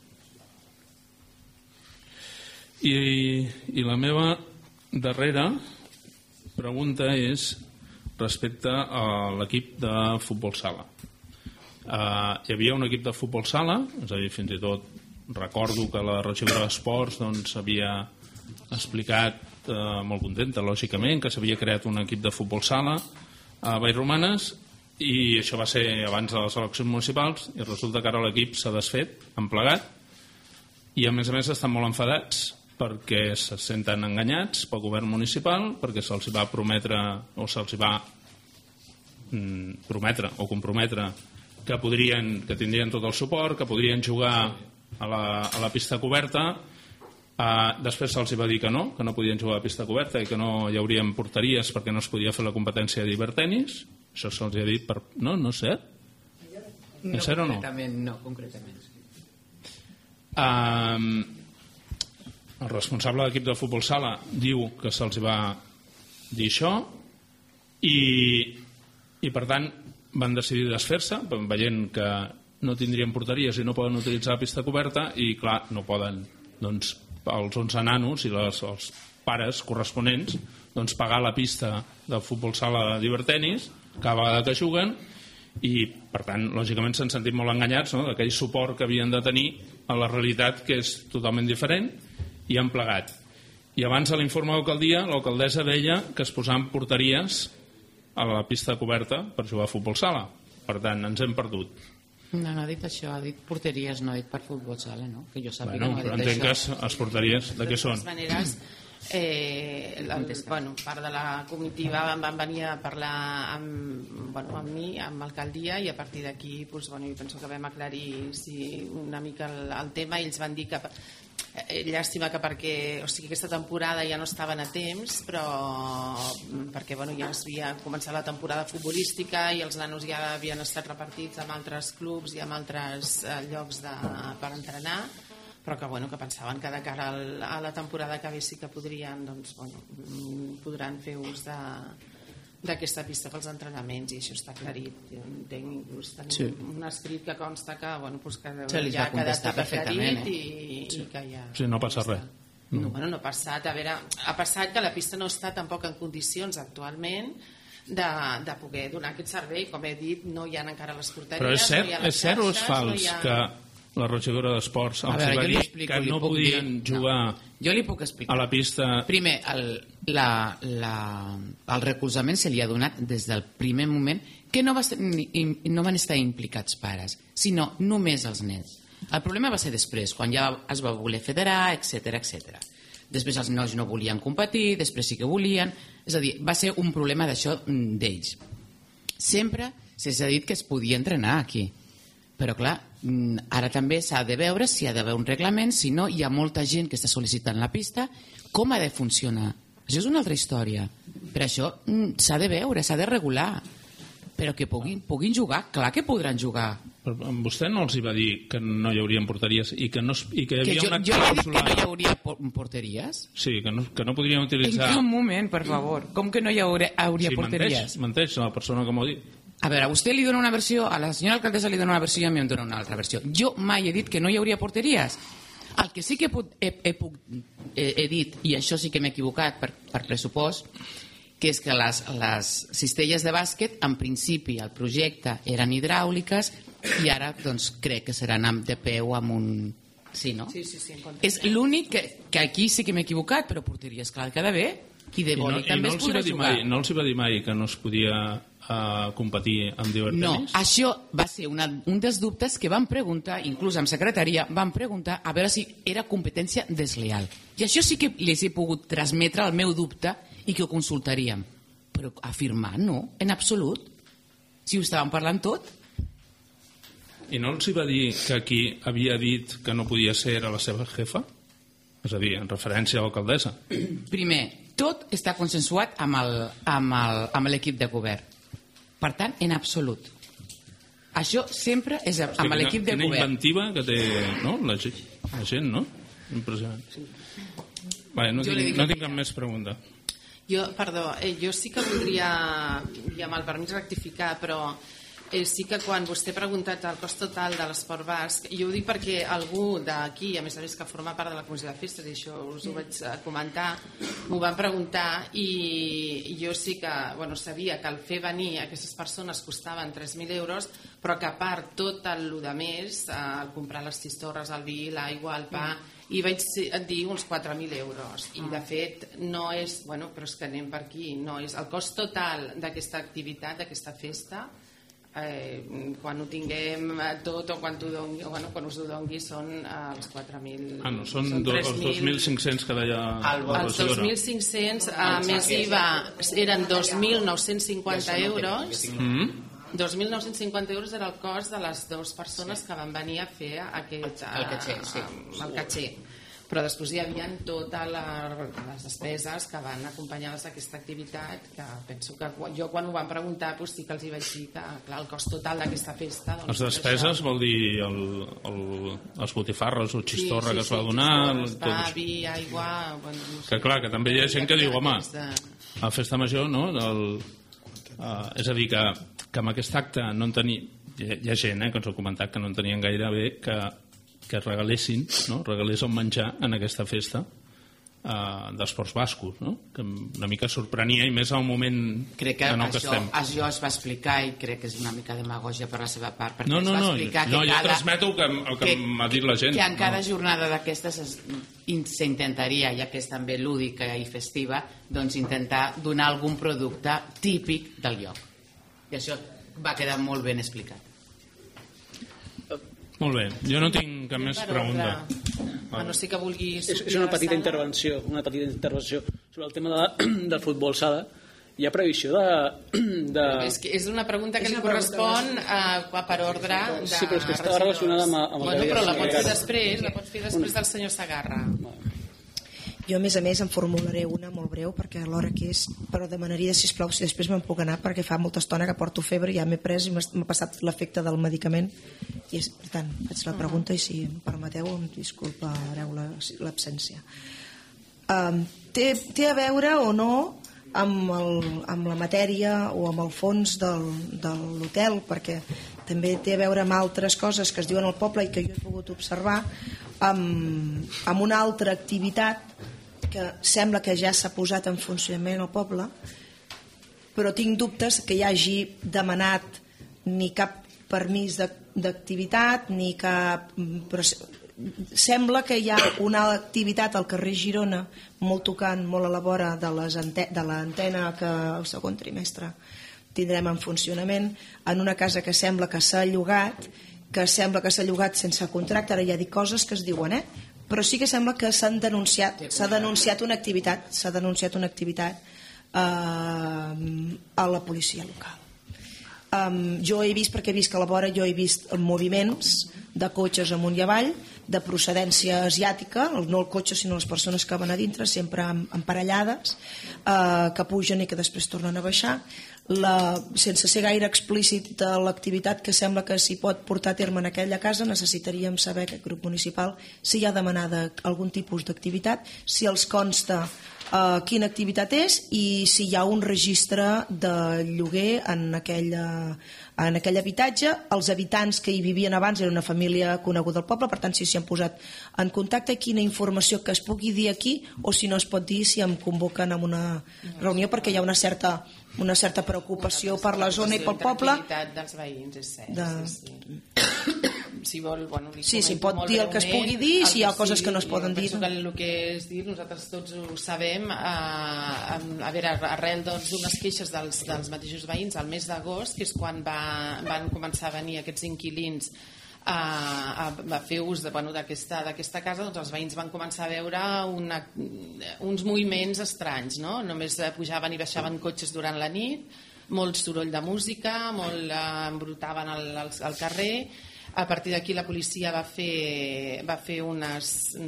I, i la meva darrera pregunta és respecte a l'equip de futbol sala. Uh, hi havia un equip de futbol sala, és a dir, fins i tot recordo que la regidora d'Esports doncs, havia explicat uh, molt contenta, lògicament, que s'havia creat un equip de futbol sala a Vallromanes, i això va ser abans de les eleccions municipals, i resulta que ara l'equip s'ha desfet, han plegat, i a més a més estan molt enfadats perquè se senten enganyats pel govern municipal, perquè se'ls va prometre o se'ls va mm, prometre o comprometre que podrien, que tindrien tot el suport, que podrien jugar a la, a la pista coberta. Uh, després se'ls va dir que no, que no podien jugar a la pista coberta i que no hi haurien porteries perquè no es podia fer la competència d'hivertenis. Això se'ls ha dit per... No, no és cert? No, és cert o no? No, concretament. Uh, el responsable de l'equip de futbol sala diu que se'ls va dir això i, i per tant van decidir desfer-se veient que no tindrien porteries i no poden utilitzar la pista coberta i clar, no poden doncs, els onze nanos i les, els pares corresponents doncs, pagar la pista de futbol sala d'hivertenis cada vegada que juguen i per tant lògicament s'han sentit molt enganyats, no? D'aquell suport que havien de tenir a la realitat que és totalment diferent i han plegat. I abans a l'informe d'alcaldia l'alcaldessa deia que es posaven porteries a la pista coberta per jugar a futbol sala, per tant ens hem perdut. No, no ha dit això, ha dit porteries, no ha dit per futbol sala, no? Que jo sàpiga, bueno, no ha dit però entenc això. que les porteries de què són? De totes maneres, eh, el, bueno, part de la comitiva van, van venir a parlar amb, bueno, amb mi, amb l'alcaldia, i a partir d'aquí doncs, bueno, jo penso que vam aclarir sí, una mica el, el tema, i ells van dir que eh, llàstima que perquè o sigui, aquesta temporada ja no estaven a temps, però perquè bueno, ja es havia començat la temporada futbolística i els nanos ja havien estat repartits en altres clubs i en altres eh, llocs de, per entrenar, però que, bueno, que pensaven que de cara al, a la temporada que ve sí que podrien, doncs, bueno, podran fer ús de d'aquesta pista pels entrenaments, i això està aclarit. Jo entenc inclús tenim sí. un escrit que consta que, bueno, pues que ja ha quedat tot aclarit eh? i, sí. i que ja... Sí, no passa res. No, no, bueno, no ha passat. A veure, ha passat que la pista no està tampoc en condicions actualment de, de poder donar aquest servei. Com he dit, no hi ha encara les porteries. Però és cert, no hi ha les és cert o és xarxes, fals no hi ha... que la regidora d'Esports els veure, va dir explico, que no podien dir... jugar no. Jo li puc explicar. a la pista... Primer, el, la, la, el recolzament se li ha donat des del primer moment que no, va ser, no van estar implicats pares, sinó només els nens. El problema va ser després, quan ja es va voler federar, etcètera, etcètera. Després els nois no volien competir, després sí que volien... És a dir, va ser un problema d'això d'ells. Sempre s'ha dit que es podia entrenar aquí. Però clar, ara també s'ha de veure si hi ha d'haver un reglament, si no hi ha molta gent que està sol·licitant la pista, com ha de funcionar. Això és una altra història. Per això s'ha de veure, s'ha de regular. Però que puguin, puguin jugar, clar que podran jugar. Però vostè no els hi va dir que no hi haurien porteries i que, no, i que hi havia que jo, una jo he dit clàusula... que no hi hauria porteries? Sí, que no, que no podrien utilitzar... En cap moment, per favor. Com que no hi hauria, hauria sí, porteries? Sí, menteix, menteix la persona que m'ho ha dit. A veure, a vostè li dona una versió, a la senyora alcaldessa li dona una versió i a mi em dona una altra versió. Jo mai he dit que no hi hauria porteries. El que sí que he, he, he, he dit, i això sí que m'he equivocat per, per pressupost, que és que les, les cistelles de bàsquet, en principi, el projecte eren hidràuliques i ara doncs, crec que seran de peu amb un... Sí, no? Sí, sí, sí. És l'únic que, que aquí sí que m'he equivocat, però porteries, clar que ha d'haver. Qui de I no, vòlei i també no es els hi podrà va dir jugar. mai, no els hi va dir mai que no es podia uh, competir amb Diver No, Tennis? això va ser una, un dels dubtes que van preguntar, inclús amb secretaria, van preguntar a veure si era competència desleal. I això sí que les he pogut transmetre el meu dubte i que ho consultaríem. Però afirmar no, en absolut. Si ho estàvem parlant tot. I no els hi va dir que qui havia dit que no podia ser era la seva jefa? És a dir, en referència a l'alcaldessa. Primer, tot està consensuat amb el, amb el, amb l'equip de govern. Per tant, en absolut. Això sempre és amb Hòstia, l'equip de quina govern. inventiva que té, no? la, gent, la gent, no? Impressionant. Vale, no, Jo li tinc, dic no que tinc cap més pregunta. Jo, perdó, eh, jo sí que voldria, i amb el permís rectificar, però eh, sí que quan vostè ha preguntat el cost total de l'esport basc, jo ho dic perquè algú d'aquí, a més a més que forma part de la comissió de festes, i això us ho vaig eh, comentar, m'ho van preguntar i jo sí que bueno, sabia que el fer venir aquestes persones costaven tres mil euros, però que a part tot el de més, eh, el comprar les sis torres, el vi, l'aigua, el pa, i vaig dir uns quatre mil euros i de fet no és, bueno, però és que anem per aquí, no és el cost total d'aquesta activitat, d'aquesta festa, eh, quan ho tinguem tot o quan, dongui, o, bueno, quan us ho dongui són eh, els quatre mil. Ah, no, són, són do, els dos mil cinc-cents que deia... Els dos mil cinc-cents a més I V A eren dos mil nou-cents cinquanta euros. Mm-hmm. dos mil nou-cents cinquanta euros era el cost de les dues persones que van venir a fer aquest, El caché, sí. el caché. Però després hi havia totes les despeses que van acompanyades d'aquesta activitat, que penso que jo quan ho van preguntar doncs sí que els hi vaig dir que clar, el cost total d'aquesta festa... Doncs, Les despeses això... vol dir el, el, els botifarres o xistorra sí, sí, que es va sí, donar... Sí, tot pa, vi, aigua... Bueno, no sé. Que clar, que també hi ha gent que diu, home, De... a la festa major, no? El, uh, és a dir, que, que amb aquest acte no en tenia... Hi ha, hi ha gent eh, que ens ha comentat que no en tenien gaire bé, que que regalessin, no? regalés el menjar en aquesta festa uh, d'esports bascos, no? Que una mica sorprenia i més al moment crec que en el que això, estem. això es va explicar i crec que és una mica demagògia per la seva part, perquè No, no, es va no, explicar no, que jo cada, transmeto el que, el que, que m'ha dit la gent. que en cada no. jornada d'aquestes s'intentaria, ja que és també lúdica i festiva, doncs intentar donar algun producte típic del lloc. I això va quedar molt ben explicat. Molt bé, jo no tinc cap més pregunta. Bueno, sí que vulguis... És, és una petita intervenció, una petita intervenció sobre el tema de, del futbol sala. Hi ha previsió de... de... És, que és una pregunta que li correspon a, a per ordre de Sí, però és que estava relacionada amb, amb el bueno, que però la deia pots fer Segarra. després, la pots fer després del senyor Segarra. Jo, a més a més, en formularé una molt breu perquè a l'hora que és, però demanaria, sisplau, si després me'n puc anar perquè fa molta estona que porto febre i ja m'he pres i m'ha passat l'efecte del medicament i és, per tant, faig la pregunta i si em permeteu em disculpareu l'absència. Um, té, té a veure o no amb, el, amb la matèria o amb el fons del, de l'hotel, perquè també té a veure amb altres coses que es diuen al poble i que jo he pogut observar amb, amb una altra activitat que sembla que ja s'ha posat en funcionament al poble, però tinc dubtes que hi hagi demanat ni cap permís d'activitat ni cap... Però sembla que hi ha una activitat al carrer Girona molt tocant, molt a la vora de l'antena que el segon trimestre tindrem en funcionament, en una casa que sembla que s'ha llogat, que sembla que s'ha llogat sense contracte, ara ja dic coses que es diuen, eh? Però sí que sembla que s'han denunciat, s'ha denunciat una activitat, s'ha denunciat una activitat eh, a la policia local. Um, jo he vist, perquè he vist que a la vora jo he vist moviments de cotxes amunt i avall, de procedència asiàtica, no el cotxe sinó les persones que van a dintre, sempre emparellades, eh, que pugen i que després tornen a baixar. La, sense ser gaire explícit de l'activitat que sembla que s'hi pot portar a terme en aquella casa, necessitaríem saber, aquest grup municipal, si hi ha demanada algun tipus d'activitat, si els consta eh, quina activitat és i si hi ha un registre de lloguer en aquella, en aquell habitatge. Els habitants que hi vivien abans eren una família coneguda al poble, per tant si s'hi han posat en contacte, quina informació que es pugui dir aquí o si no es pot dir si em convoquen en una reunió, perquè hi ha una certa una certa preocupació per la zona i pel poble dels veïns, és cert. De... Sí, sí. si vol, bueno, li sí, sí, comento pot molt dir el que es breument, pugui dir, si hi ha el que coses sí, que no es poden dir. penso que el que és dir, nosaltres tots ho sabem, eh, a veure, arrel doncs, d'unes queixes dels, dels mateixos veïns al mes d'agost, que és quan va, van començar a venir aquests inquilins a, a fer ús de, bueno, d'aquesta casa, doncs els veïns van començar a veure una, uns moviments estranys, no? Només pujaven i baixaven cotxes durant la nit, molt soroll de música, molt eh, embrutaven al, al, al carrer. A partir d'aquí la policia va fer, va fer unes,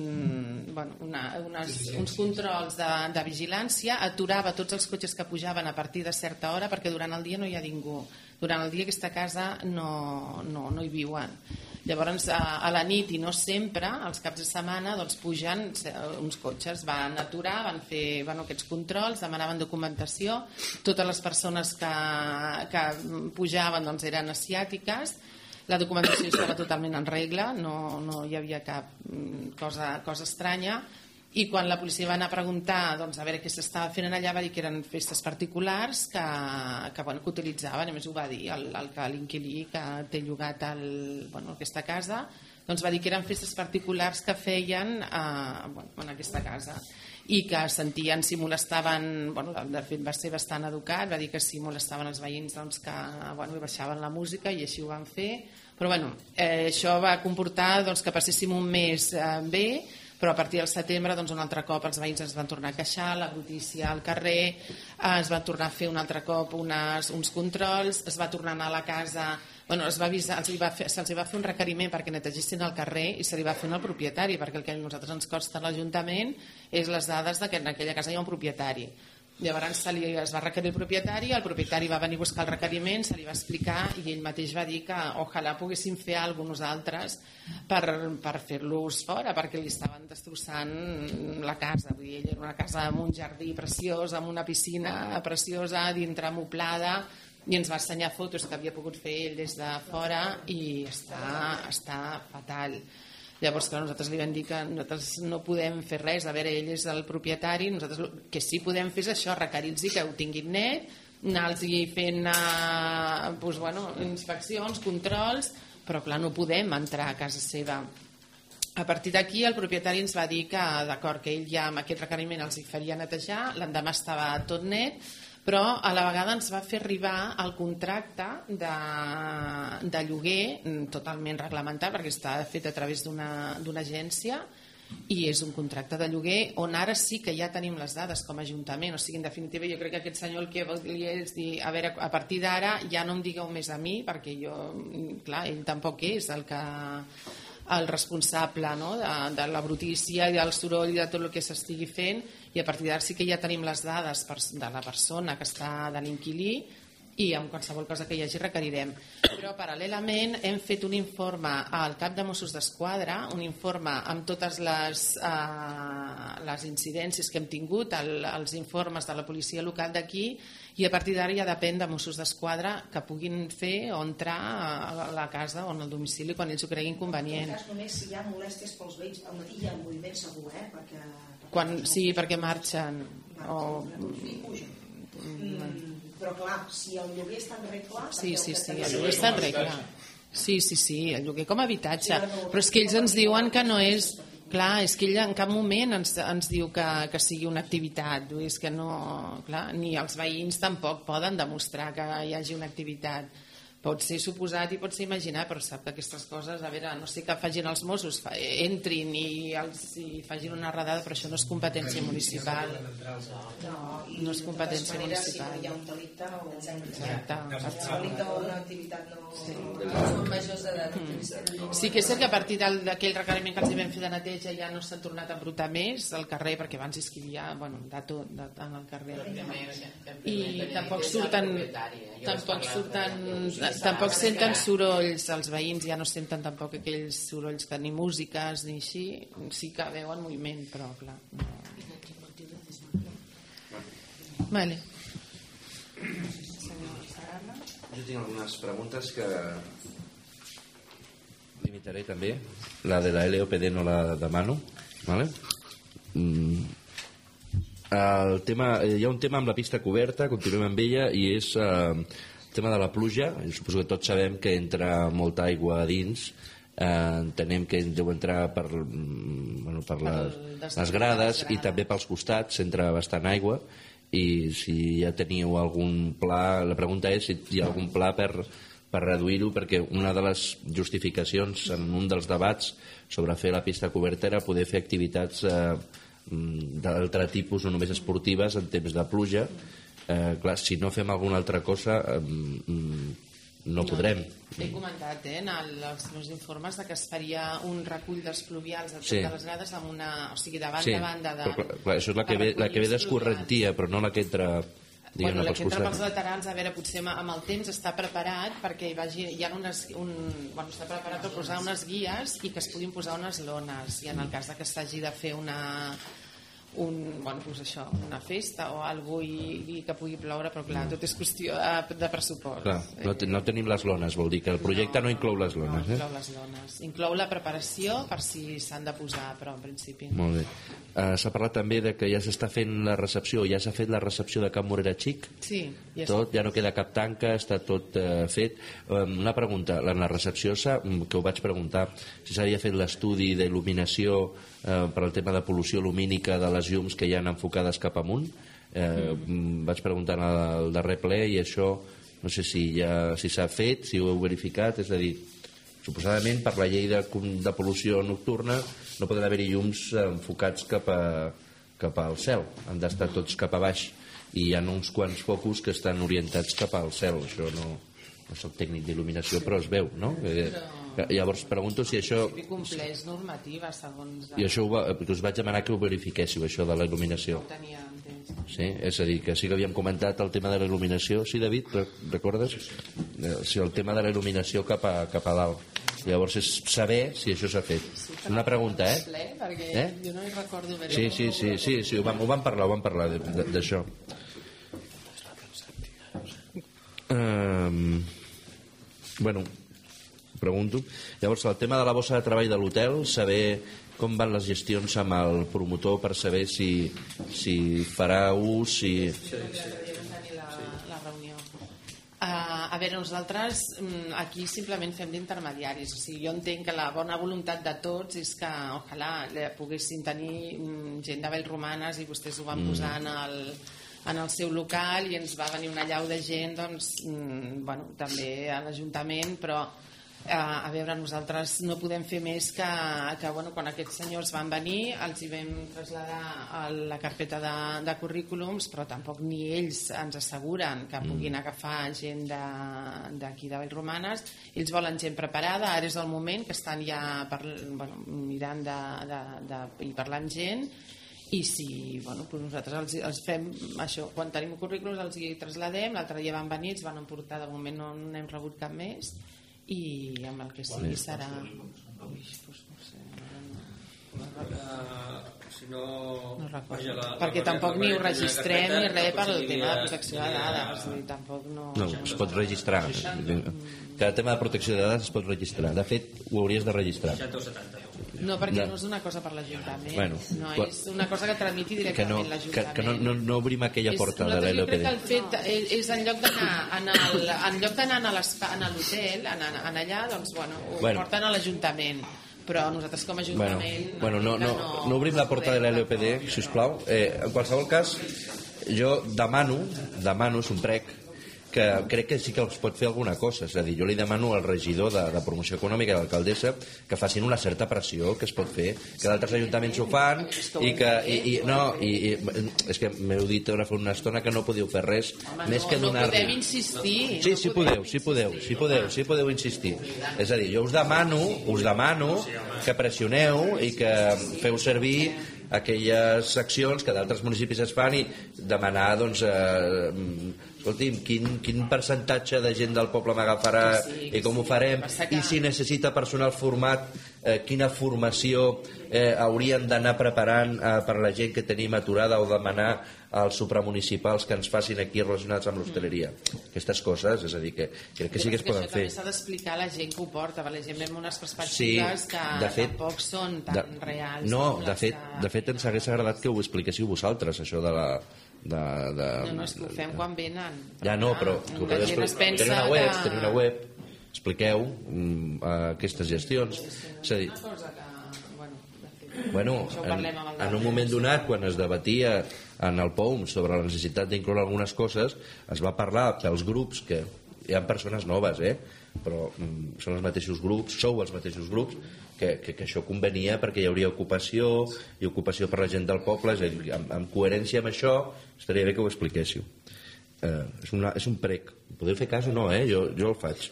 mm, bueno, una, unes, uns controls de, de vigilància, aturava tots els cotxes que pujaven a partir de certa hora perquè durant el dia no hi ha ningú. Durant el dia aquesta casa no, no, no hi viuen. Llavors a, a la nit i no sempre, als caps de setmana, doncs pugen uns cotxes, van aturar, van fer bueno, aquests controls, demanaven documentació. Totes les persones que, que pujaven doncs, eren asiàtiques. La documentació estava totalment en regla, no, no hi havia cap cosa, cosa estranya, i quan la policia va anar a preguntar doncs, a veure què s'estava fent allà, va dir que eren festes particulars que, que, bueno, que utilitzaven, a més ho va dir l'inquilí que té llogat el, bueno, aquesta casa, doncs va dir que eren festes particulars que feien eh, bueno, en aquesta casa i que sentien si molestaven, bueno, de fet va ser bastant educat, va dir que si molestaven els veïns doncs que bueno, baixaven la música i així ho van fer, però bueno, eh, això va comportar doncs, que passéssim un mes eh, bé, però a partir del setembre doncs, un altre cop els veïns es van tornar a queixar, la brutícia al carrer, eh, es va tornar a fer un altre cop unes, uns controls, es va tornar a anar a la casa, bueno, es va avisar, se'ls va, fer, se va fer un requeriment perquè netegessin el carrer i se li va fer al propietari, perquè el que a nosaltres ens costa a l'Ajuntament és les dades de que en aquella casa hi ha un propietari. Llavors se li, es va requerir el propietari, el propietari va venir a buscar el requeriment, se li va explicar i ell mateix va dir que ojalà poguéssim fer alguna cosa nosaltres per, per fer-los fora, perquè li estaven destrossant la casa. Vull dir, ell era una casa amb un jardí preciós, amb una piscina preciosa, dintre amoblada, i ens va ensenyar fotos que havia pogut fer ell des de fora i està, està fatal. Llavors, clar, nosaltres li vam dir que nosaltres no podem fer res, a veure, ell és el propietari, nosaltres el que sí podem fer és això, requerir-los que ho tinguin net, anar-los fent eh, doncs, bueno, inspeccions, controls, però clar, no podem entrar a casa seva. A partir d'aquí el propietari ens va dir que d'acord, que ell ja amb aquest requeriment els hi faria netejar, l'endemà estava tot net, però a la vegada ens va fer arribar el contracte de, de lloguer totalment reglamentat, perquè està fet a través d'una d'una agència i és un contracte de lloguer on ara sí que ja tenim les dades com a Ajuntament. O sigui, en definitiva, jo crec que aquest senyor el que volia és dir, a veure, a partir d'ara ja no em digueu més a mi, perquè jo, clar, ell tampoc és el que el responsable, no? de, de la brutícia i del soroll i de tot el que s'estigui fent, i a partir d'ara sí que ja tenim les dades de la persona que està de l'inquilí i amb qualsevol cosa que hi hagi requerirem. Però paral·lelament hem fet un informe al cap de Mossos d'Esquadra, un informe amb totes les, eh, les incidències que hem tingut, el, els informes de la policia local d'aquí, i a partir d'ara ja depèn de Mossos d'Esquadra que puguin fer o entrar a la casa o en el domicili quan ells ho creguin convenient. En cas només si hi ha molèsties pels veïns, al matí hi ha moviment segur, eh? Perquè, perquè quan, sí, perquè marxen. O... Mm, però clar, si el lloguer està en regla... Sí, sí, sí, el lloguer està en regla. Sí, sí, sí, el lloguer com a habitatge. Però és que ells ens diuen que no és... Clar, és que ell en cap moment ens, ens diu que, que sigui una activitat. És que no... Clar, ni els veïns tampoc poden demostrar que hi hagi una activitat. Pot ser suposat i pot ser imaginat, però sap que aquestes coses, a veure, no sé què facin els Mossos, fa, entrin i, els, i facin una redada, però això no és competència municipal. No, no és competència manera, municipal. Si no hi ha un delicte o un Exacte. delicte o una activitat no... Sí. Són majors d'edat. Mm. Sí que és cert que a partir d'aquell requeriment que els vam fer de neteja ja no s'han tornat a embrutar més al carrer, perquè abans és que hi havia, bueno, de tot de, en el carrer. I tampoc surten... Tampoc surten... Tampoc senten sorolls, els veïns ja no senten tampoc aquells sorolls que ni músiques ni així, sí que veuen moviment, però clar no. Vale. Jo tinc algunes preguntes que limitaré també, la de la L O P D no la demano, vale? Mm. El tema, hi ha un tema amb la pista coberta, continuem amb ella, i és eh, el tema de la pluja. Jo suposo que tots sabem que entra molta aigua a dins eh, entenem que deu entrar per, bueno, per les, les grades i també pels costats, entra bastant aigua, i si ja teniu algun pla, la pregunta és si hi ha algun pla per, per reduir-ho, perquè una de les justificacions en un dels debats sobre fer la pista coberta era poder fer activitats eh, d'altre tipus, no només esportives, en temps de pluja. Eh, clar, si no fem alguna altra cosa eh, no podrem. He comentat eh, en els meus informes de que es faria un recull dels pluvials de Sí. totes les grades amb una, o sigui, de banda Sí, a banda de, però, clar, clar, això és la que ve, la que ve d'escorrentia, però no la que entra, diguem, bueno, la pels que entra pels costats. laterals, a veure, potser amb el temps està preparat perquè hi, vagi, hi ha unes, un, bueno, està preparat per posar unes guies i que es puguin posar unes lones, i en el cas de que s'hagi de fer una un, bueno, pues això, una festa o alguna cosa i, i que pugui ploure, però clar, tot és qüestió de, de pressupost. Clar, no, te, no tenim les lones, vol dir que el projecte no, no inclou les lones. No Eh? inclou les lones. Inclou la preparació per si s'han de posar, però en principi no. Molt bé. Uh, S'ha parlat també de que ja s'està fent la recepció, ja s'ha fet la recepció de Can Morera Xic? Sí, ja Tot, ja no queda cap tanca, està tot uh, fet. Um, una pregunta, en la recepció, s'ha- que ho vaig preguntar, si s'havia fet l'estudi d'il·luminació uh, per al tema de pol·lució lumínica de les llums que hi han enfocades cap amunt. Uh, mm. Vaig preguntar al darrer ple i això, no sé si ja si s'ha fet, si ho heu verificat, és a dir, suposadament per la llei de, de pol·lució nocturna no poden haver-hi llums enfocats cap, a, cap al cel, han d'estar tots cap a baix, i hi ha uns quants focus que estan orientats cap al cel. Això no, no soc tècnic d'il·luminació, però es veu, no? Eh, llavors pregunto si això... I compleix normativa segons... I això ho va, us vaig demanar que ho verifiquéssiu, això de la il·luminació. No ho tenia entès. Sí? És a dir, que sí que havíem comentat el tema de la il·luminació. Sí, David, re- recordes? Eh, Sí, el tema de la il·luminació cap a, cap a dalt. Llavors és saber si això s'ha fet. Una pregunta, eh? Ple, perquè Eh? jo no hi recordo bé. Sí, sí, sí, sí, sí ho, vam, ho vam parlar, ho vam parlar de- de- d'això. Um, bueno, pregunto. Llavors, el tema de la bossa de treball de l'hotel, saber com van les gestions amb el promotor per saber si, si farà ús, si... La, la reunió. Uh, a veure, nosaltres mm, aquí simplement fem d'intermediaris, o sigui, jo entenc que la bona voluntat de tots és que ojalà le- poguessin tenir mm, gent de Vallromanes i vostès ho van Mm. posar en el, en el seu local i ens va venir una llau de gent, doncs, mm, bueno, també a l'Ajuntament, però eh, a veure, nosaltres no podem fer més que, que bueno, quan aquests senyors van venir els hi vam traslladar a la carpeta de, de currículums, però tampoc ni ells ens asseguren que puguin agafar gent de- d'aquí de, de Vallromanes. Ells volen gent preparada, ara és el moment que estan ja per, bueno, mirant de, de, de, i parlant gent, i si bueno, doncs nosaltres els, els fem això, quan tenim currículums els hi traslladem, l'altre dia van venir, els van emportar, de moment no n'hem rebut cap més, i amb el que sigui serà... Ui, doncs no sé, no, si no... no recordo, vaja, la- la perquè Maria- tampoc la ni ho Maria registrem tenia ni la res carpeta, pel tampoc tema de s'hi protecció de havia- dades, vull dir, tampoc no... No, es pot registrar. Cada tema de protecció de dades es pot registrar. De fet, ho hauries de registrar. seixanta o setanta. No, perquè No. no és una cosa per l'Ajuntament, Bueno, no quan- és una cosa que tramiti Que no, directament que, l'Ajuntament. que no, no, no obrim aquella És- porta de la nosaltres jo crec L O P D. que el fet és, és en lloc d'anar en el- en lloc d'anar a l'espa- en l'hotel, en, en allà, doncs bueno, ho Bueno. porten a l'Ajuntament. Però nosaltres com a Bueno, Ajuntament... bueno no, no, no, no obrim la porta de la L O P D, si us plau. Eh, en qualsevol cas, jo demano, demano, és un prec, que crec que sí que els pot fer alguna cosa. És a dir, jo li demano al regidor de, de promoció econòmica, l'alcaldessa, que facin una certa pressió que es pot fer, que d'altres ajuntaments ho fan i que... I, i, no, i, i, és que m'heu dit ara fa una estona que no podíeu fer res Home, més no, que no donar-li... podem insistir. Sí, no sí podeu, sí podeu, sí podeu, sí podeu insistir. És a dir, jo us demano, us demano que pressioneu i que feu servir aquelles accions que d'altres municipis es fan i demanar, doncs, eh, escolti'm, quin, quin percentatge de gent del poble m'agafarà i com ho farem, i si necessita personal format, eh, quina formació eh, haurien d'anar preparant eh, per la gent que tenim aturada o demanar als supramunicipals que ens facin aquí relacionats amb l'hostaleria. Aquestes coses, és a dir, que crec que sí que es poden això fer. també s'ha d'explicar a la gent que ho porta, perquè la gent ve amb unes Sí, perspectives que de fet, tampoc són tan de, reals. no, com de les fet, que- de fet ens hagués agradat que ho expliquéssiu vosaltres, això de la... De, de, No, no, és que ho fem quan venen. ja no, però clar, que ho la podeu gent es explicar. pensa Tenir una web, que- tenir una web, expliqueu mm, aquestes gestions. És a dir, bueno, en, en un moment donat, quan es debatia en el P O U M sobre la necessitat d'incloure algunes coses, es va parlar pels grups, que hi ha persones noves, eh? però mm, són els mateixos grups, sou els mateixos grups, que, que, que això convenia perquè hi hauria ocupació i ocupació per la gent del poble, és a dir, en, en coherència amb això estaria bé que ho expliquéssiu. Eh, és, una, és un prec. Podeu fer cas o no, eh? jo, jo el faig.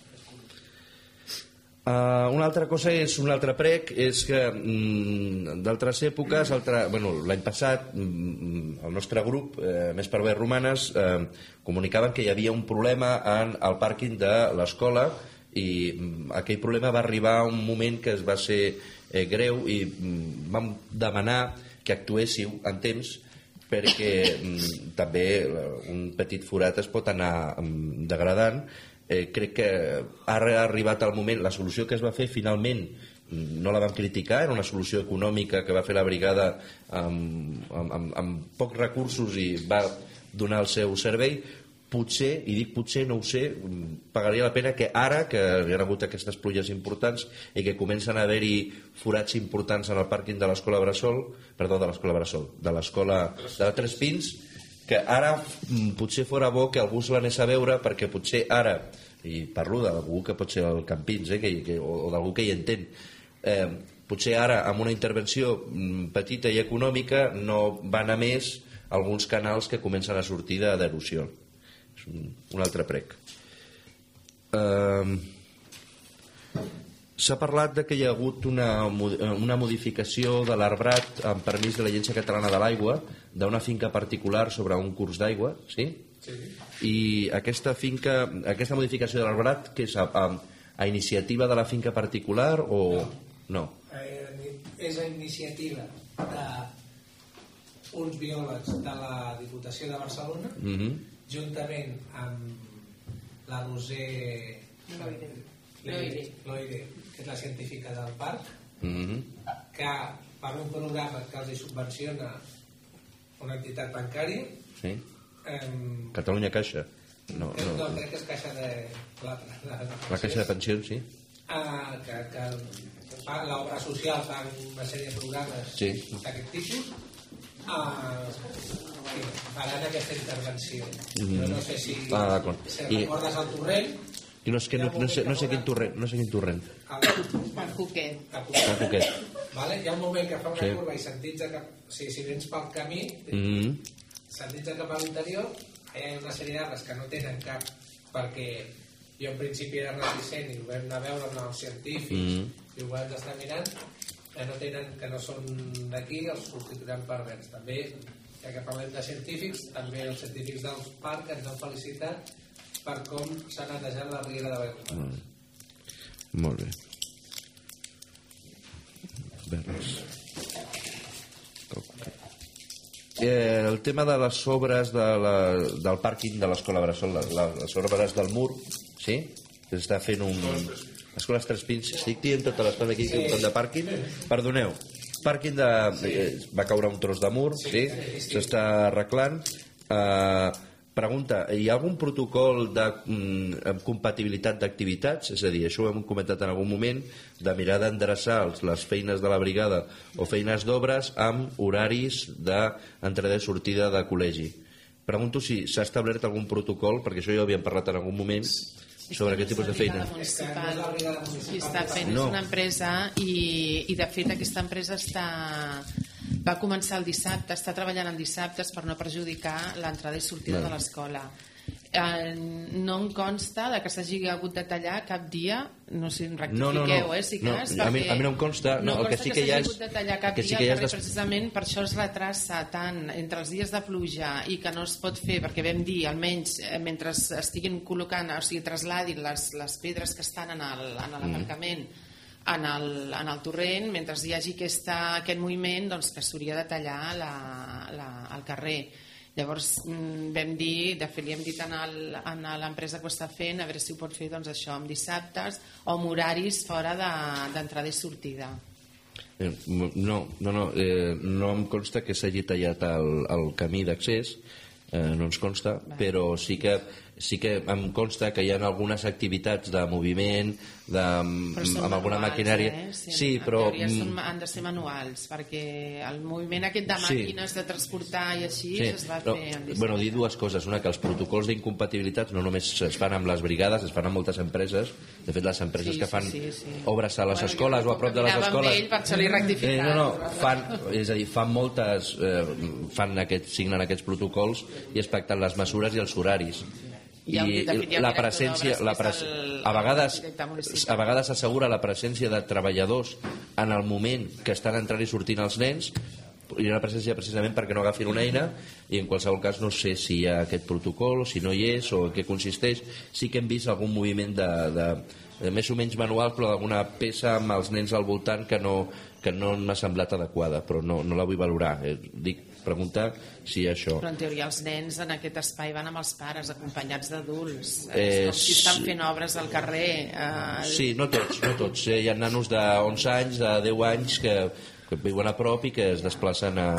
Uh, una altra cosa és un altre prec és que mm, d'altres èpoques altre, bueno, l'any passat mm, el nostre grup, eh, Més per Bé Romanes, eh, comunicaven que hi havia un problema en el pàrquing de l'escola i mm, aquell problema va arribar a un moment que es va ser eh, greu i mm, vam demanar que actuéssiu en temps perquè mm, també un petit forat es pot anar mm, degradant. Eh, crec que ha arribat el moment, la solució que es va fer finalment no la vam criticar, era una solució econòmica que va fer la brigada amb, amb, amb, amb pocs recursos i va donar el seu servei. Potser, i dic potser, no ho sé, pagaria la pena que ara que hi ha hagut aquestes pluges importants i que comencen a haver-hi forats importants en el pàrquing de l'escola Bressol, perdó, de l'escola Bressol, de l'escola de Tres Pins, que ara potser fora bo que algú se l'anés a veure perquè potser ara, i parlo d'algú que pot ser el Campins eh, que, que, o, o d'algú que hi entén, eh, potser ara amb una intervenció petita i econòmica no van a més alguns canals que comencen a sortir d'erosió. És un, un altre prec. Eh, S'ha parlat de que hi ha hagut una, una modificació de l'arbrat amb permís de l'Agència Catalana de l'Aigua d'una finca particular sobre un curs d'aigua, sí? Sí. I aquesta finca, aquesta modificació de l'arbrat, que és a, a, a iniciativa de la finca particular o no? No. Eh, és a iniciativa d'uns biòlegs de la Diputació de Barcelona, mm-hmm. juntament amb la Roser Loire, Loire, que és la científica del parc, mm-hmm. que per un programa que els subvenciona una entitat bancària, sí. eh, Catalunya Caixa, no, que, no, no, crec que és Caixa de la, la, la, la Caixa de Pensions, sí, eh, que, que fa l'obra social, fa una sèrie de programes sí. d'aquest tipus, eh, faran aquesta intervenció. Mm-hmm. Jo no sé si, ah, si recordes I... el torrent. I no, és que no, no, sé, no sé quin torrent, no sé quin torrent. El Cuquet. El Cuquet. Vale? Hi ha un moment que fa una sí. curva i s'enditza cap... O sigui, si vens pel camí, mm-hmm. s'enditza cap a l'interior, hi ha una sèrie d'arbres que no tenen cap, perquè jo en principi era reticent i ho vam anar a veure amb els científics mm-hmm. i ho vam estar mirant, que no tenen, que no són d'aquí, els substituiran per verds. També, ja que parlem de científics, també els científics del parc ens han felicitat per com s'ha netejat la riera de Vallcorba. Mm. Molt bé. Verdes. Eh, el tema de les obres de la, del pàrquing de l'escola Bressol, la, les obres del mur, sí? Que s'està fent un... L'escola Tres Pins, estic dient tota l'estona aquí que sí. de pàrquing. Perdoneu, pàrquing de... Eh, va caure un tros de mur, sí? S'està arreglant. Eh... Pregunta, hi ha algun protocol de mm, compatibilitat d'activitats? És a dir, això ho hem comentat en algun moment, de mirar d'endreçar les feines de la brigada o feines d'obres amb horaris d'entrada i sortida de col·legi. Pregunto si s'ha establert algun protocol, perquè això ja ho havíem parlat en algun moment, sobre aquest tipus de feina. Qui està fent no. és una empresa i, i de fet aquesta empresa està... va començar el dissabte, està treballant en dissabtes per no perjudicar l'entrada i sortida no. de l'escola. Eh, no em consta de que s'hagi hagut de tallar cap dia, no sé si em rectifiqueu, no, no, no. eh, si no, cas, a, mi, a mi no em consta, no, no el que sí que, que hi ha és... de tallar cap que sí dia, que hi ha perquè des... precisament per això es retrassa tant entre els dies de pluja i que no es pot fer, perquè vam dir, almenys eh, mentre estiguin col·locant, o sigui, trasladin les, les pedres que estan en l'aparcament mm. en el, en el torrent, mentre hi hagi aquesta, aquest moviment, doncs que s'hauria de tallar la, la, el carrer. Llavors vam dir, de fet li hem dit a l'empresa que ho està fent, a veure si ho pot fer doncs, això amb dissabtes o amb horaris fora d'entrada de, i sortida. Eh, no, no, no, eh, no em consta que s'hagi tallat el, el camí d'accés, eh, no ens consta, vale. Però sí que sí que em consta que hi ha algunes activitats de moviment de, amb alguna maquinària eh? sí, sí, però són, han de ser manuals perquè el moviment aquest de màquines sí. de transportar i així sí. es va però, fer bueno, dir dues coses, una que els protocols d'incompatibilitats no només es fan amb les brigades, es fan amb moltes empreses, de fet les empreses sí, que fan sí, sí, sí. obres a les bueno, escoles o a prop de les escoles ell, per això li eh, no, no, fan, és a dir, fan moltes eh, fan aquest, signen aquests protocols i es pacten les mesures i els horaris i, i la presència la pres... a vegades a vegades s'assegura la presència de treballadors en el moment que estan entrant i sortint els nens i una presència precisament perquè no agafin una eina i en qualsevol cas no sé si hi ha aquest protocol o si no hi és o en què consisteix. Sí que hem vist algun moviment de, de, de més o menys manual però d'alguna peça amb els nens al voltant que no, que no m'ha semblat adequada però no, no la vull valorar eh, dic, preguntar si això però en teoria els nens en aquest espai van amb els pares acompanyats d'adults eh, com si estan fent obres al carrer eh... sí, no tots, no tots. Eh, hi ha nanos d'onze anys, de deu anys que que viuen a prop i que es desplacen a,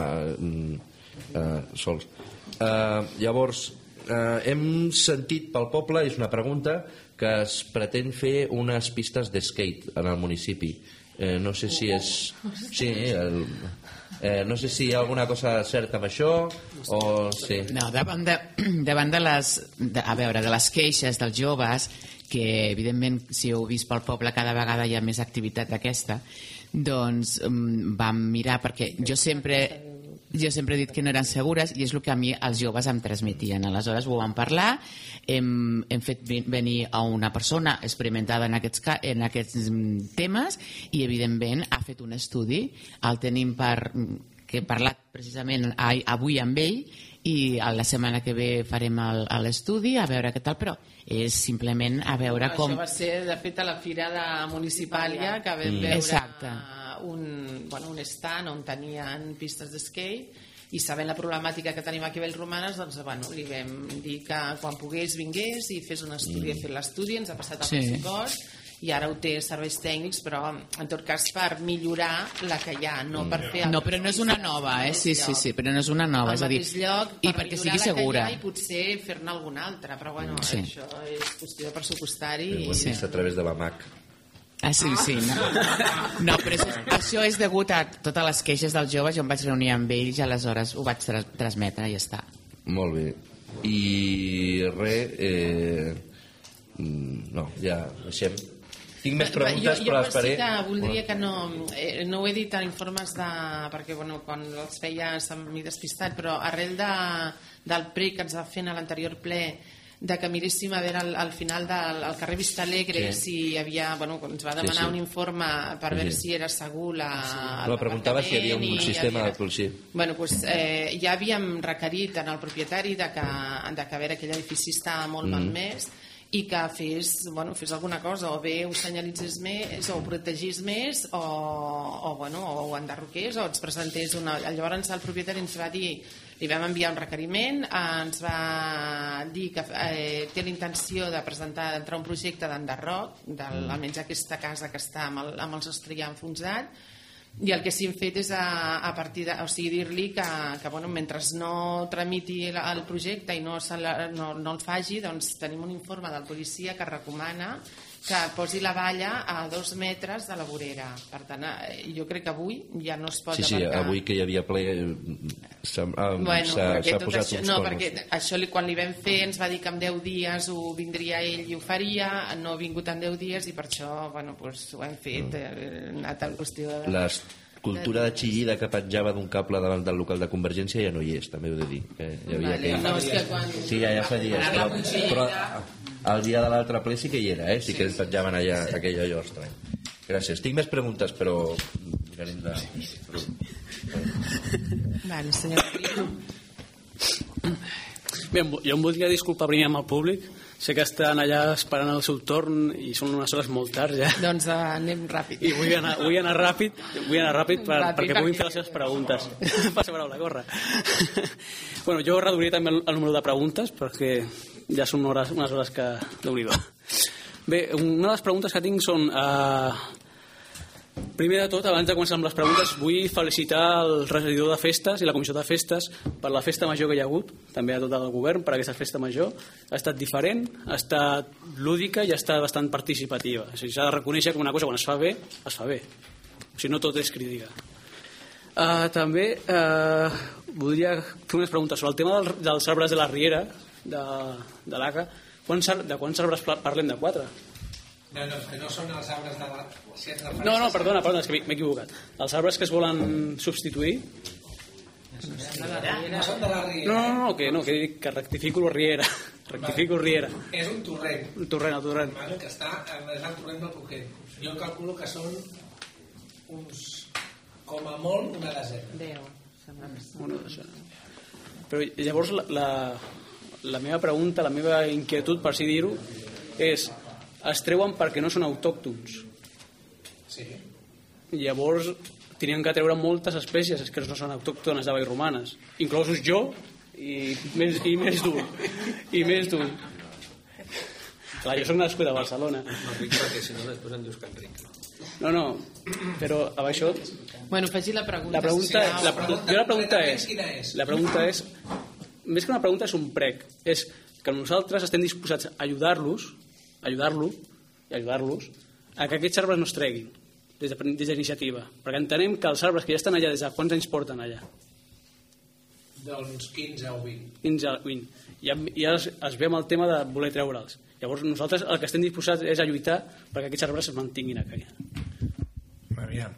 a, a sols. Uh, llavors, uh, hem sentit pel poble, és una pregunta, que es pretén fer unes pistes d'skate en el municipi. Uh, no sé si és... Sí, el, uh, no sé si hi ha alguna cosa certa amb això o... Sí. No, davant de, davant de les... De, a veure, de les queixes dels joves, que evidentment si heu vist pel poble cada vegada hi ha més activitat d'aquesta, doncs um, vam mirar perquè jo sempre jo sempre he dit que no eren segures i és el que a mi els joves em transmetien, aleshores ho vam parlar, hem, hem fet venir a una persona experimentada en aquests, en aquests temes i evidentment ha fet un estudi, el tenim per, que he parlat precisament avui amb ell i la setmana que ve farem l'estudi a veure què tal, però és simplement a veure això com... Això va ser, de fet, a la fira de Municipàlia, que vam mm. veure Exacte. un, bueno, un stand on tenien pistes d'skate i sabent la problemàtica que tenim aquí a Vallromanes, doncs, bueno, li vam dir que quan pogués vingués i fes un estudi, mm. ha fet l'estudi, ens ha passat el sí. pressupost i ara ho té serveis tècnics, però en tot cas per millorar la que hi ha, no per fer... No, però no és una nova, eh? Sí, sí, sí, però no és una nova, és a dir... Lloc, per i perquè sigui segura. I potser fer-ne alguna altra, però bueno, sí. això és qüestió de pressupostari. Ho hem vist a través de la M A C. Ah, sí, sí. No, no però això, això és degut a totes les queixes dels joves, jo em vaig reunir amb ells i aleshores ho vaig tra transmetre i ja està. Molt bé. I res... Eh... No, ja deixem... Tinc més preguntes, jo, jo però les faré. Jo sí que voldria que no... Eh, no ho he dit en informes de... perquè bueno, quan els feia m'he despistat, però arrel de, del prec que ens va fer en l'anterior ple de que miréssim a veure al, al final del al carrer Vista Alegre sí. si hi havia... Bueno, ens va demanar sí, sí. un informe per sí, veure sí. si era segur la... Sí. La preguntava si hi havia un sistema havia... de policia. Bueno, pues, eh, ja havíem requerit en el propietari de que, de que a veure aquell edifici està molt mm. malmès i que fes, bueno, fes alguna cosa o bé ho senyalitzés més o ho protegís més o, o, bueno, o ho enderroqués o ens presentés una... Llavors el propietari ens va dir, li vam enviar un requeriment, ens va dir que eh, té la intenció de presentar, d'entrar un projecte d'enderroc almenys aquesta casa que està amb, el, amb el sostre ja enfonsat i el que sí hem fet és a, a partir de, o sigui, dir-li que, que bueno, mentre no tramiti el, el projecte i no, no, no el faci, doncs tenim un informe del policia que recomana que posi la valla a dos metres de la vorera. Per tant, jo crec que avui ja no es pot sí, aparcar. Sí, avui que hi havia ple s'ha bueno, posat això, uns no, cornos. perquè això quan li vam fer ens va dir que en deu dies ho vindria ell i ho faria, no ha vingut en deu dies i per això bueno, pues, ho hem fet, no. ha anat a qüestió de... Les cultura de xillida que penjava d'un cable davant del local de Convergència ja no hi és, també heu de dir. Que hi havia vale, aquell... no, és que quan... Sí, ja, ja fa dies, però, però el dia de l'altre ple sí que hi era, eh? sí que penjaven allà sí. aquell allò estrany. Gràcies. Tinc més preguntes, però mirarem de... Vale, senyor. Bé, jo em voldria disculpar primer amb el públic. Sé que estan allà esperant el seu torn i són unes hores molt tard ja. Doncs uh, anem ràpid. I vull anar, vull anar ràpid, vull anar ràpid, per, ràpid perquè puguin fer les seves preguntes. Passa paraula, corre. Bueno, jo reduiré també el, el número de preguntes perquè ja són hores, unes hores que... Déu-n'hi-do. Bé, una de les preguntes que tinc són... Uh, Primer de tot, abans de començar amb les preguntes, vull felicitar el regidor de festes i la comissió de festes per la festa major que hi ha hagut, també a tot el govern, per aquesta festa major. Ha estat diferent, ha estat lúdica i ha estat bastant participativa. O sigui, s'ha de reconèixer que una cosa, quan es fa bé, es fa bé. O sigui, no tot és crítica. Uh, també uh, voldria fer unes preguntes sobre el tema del, dels arbres de la Riera, de, de l'A C A. De quants arbres parlem? De quatre? No, no, que no són els arbres de la... Si no, no, perdona, perdona, és que m'he equivocat. Els arbres que es volen substituir... No són de la Riera. No, no, no, que, no, que dic que rectifico la Riera. Rectifico vale. Riera. És un torrent. Un torrent, el torrent. Vale, que està, és el torrent del Coquet. Jo calculo que són uns... com a molt una desena. Deu, sembla que sí. Una desena. Però llavors la, la, la meva pregunta, la meva inquietud, per així dir-ho, és... es treuen perquè no són autòctons. Sí. Llavors tenien que treure moltes espècies que no són autòctones de Vallromanes, inclosos jo i més, i més d'un i més d'un clar, jo soc nascut a Barcelona. No ric perquè si no després em dius que enric. No, no, però amb això... Bueno, faci la pregunta. La pregunta, si la, la, jo la pregunta és, la pregunta és, més que una pregunta és un prec, és que nosaltres estem disposats a ajudar-los ajudar-lo i ajudar-los a que aquests arbres no es treguin des de, des d'iniciativa, perquè entenem que els arbres que ja estan allà, des de quants anys porten allà? Doncs quinze o vint. quinze o vint. I ja es, es ve amb el tema de voler treure'ls. Llavors nosaltres el que estem disposats és a lluitar perquè aquests arbres es mantinguin a casa. Aviam.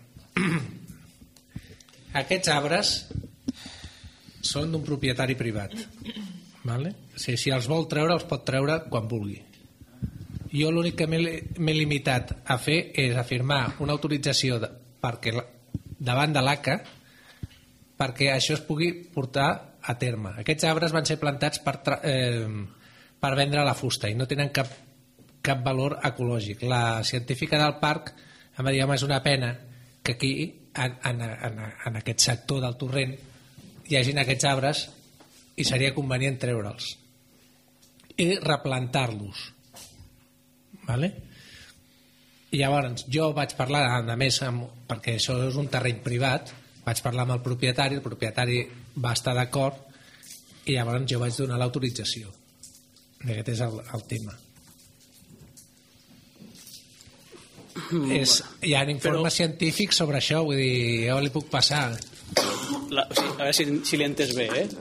Aquests arbres són d'un propietari privat. Vale? O sigui, si els vol treure, els pot treure quan vulgui. Jo l'únic que m'he limitat a fer és a firmar una autorització de, perquè, davant de l'A C A perquè això es pugui portar a terme. Aquests arbres van ser plantats per, eh, per vendre la fusta i no tenen cap, cap valor ecològic. La científica del parc em va dir, home, és una pena que aquí, en, en, en, en aquest sector del torrent, hi hagin aquests arbres i seria convenient treure'ls i replantar-los. Vale? I llavors jo vaig parlar a més amb, perquè això és un terreny privat, vaig parlar amb el propietari, el propietari va estar d'acord i llavors jo vaig donar l'autorització. Aquest és el, el tema. Mm, és, hi ha informes però... científics sobre això, vull dir, jo li puc passar. La, o sigui, a veure si, si l'he entès bé, eh?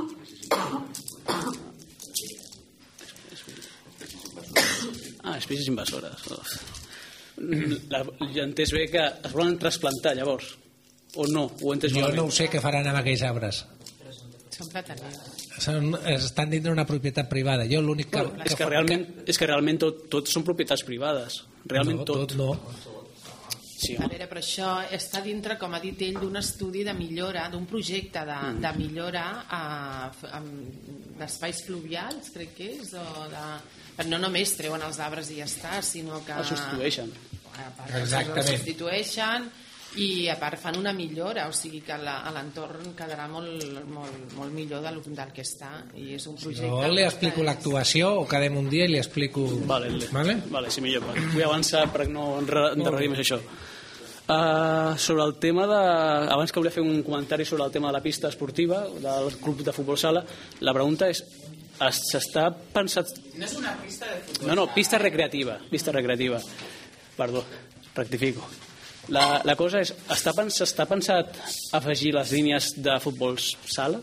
Ah, espècies invasores. La, ja entès bé que es volen trasplantar, llavors. O no? Ho he entès jo malament? No ho sé què faran amb aquells arbres. Són plataners. Són, estan dintre d'una propietat privada. Jo l'únic que... Bueno, és, que realment, és que realment tot, tot són propietats privades. Realment no, tot. tot no. Sí, a veure, però això està dintre, com ha dit ell, d'un estudi de millora, d'un projecte de, mm. de millora a, a, d'espais fluvials, crec que és, o de... Però no només treuen els arbres i ja està, sinó que... Els substitueixen. A part, exactament. Els substitueixen i a part fan una millora, o sigui que la, a l'entorn quedarà molt, molt, molt millor del, del que està, i és un projecte... No li explico l'actuació o quedem un dia i li explico... Vale, vale? Vale, sí, millor. Vull avançar perquè no endarrerir més això. Uh, sobre el tema de... Abans que volia fer un comentari sobre el tema de la pista esportiva del club de futbol sala, la pregunta és, s'està pensat... No és una pista de futbol. No, no, pista recreativa, pista recreativa. Perdó, rectifico. La, la cosa és, està, s'està pensat afegir les línies de futbol sala?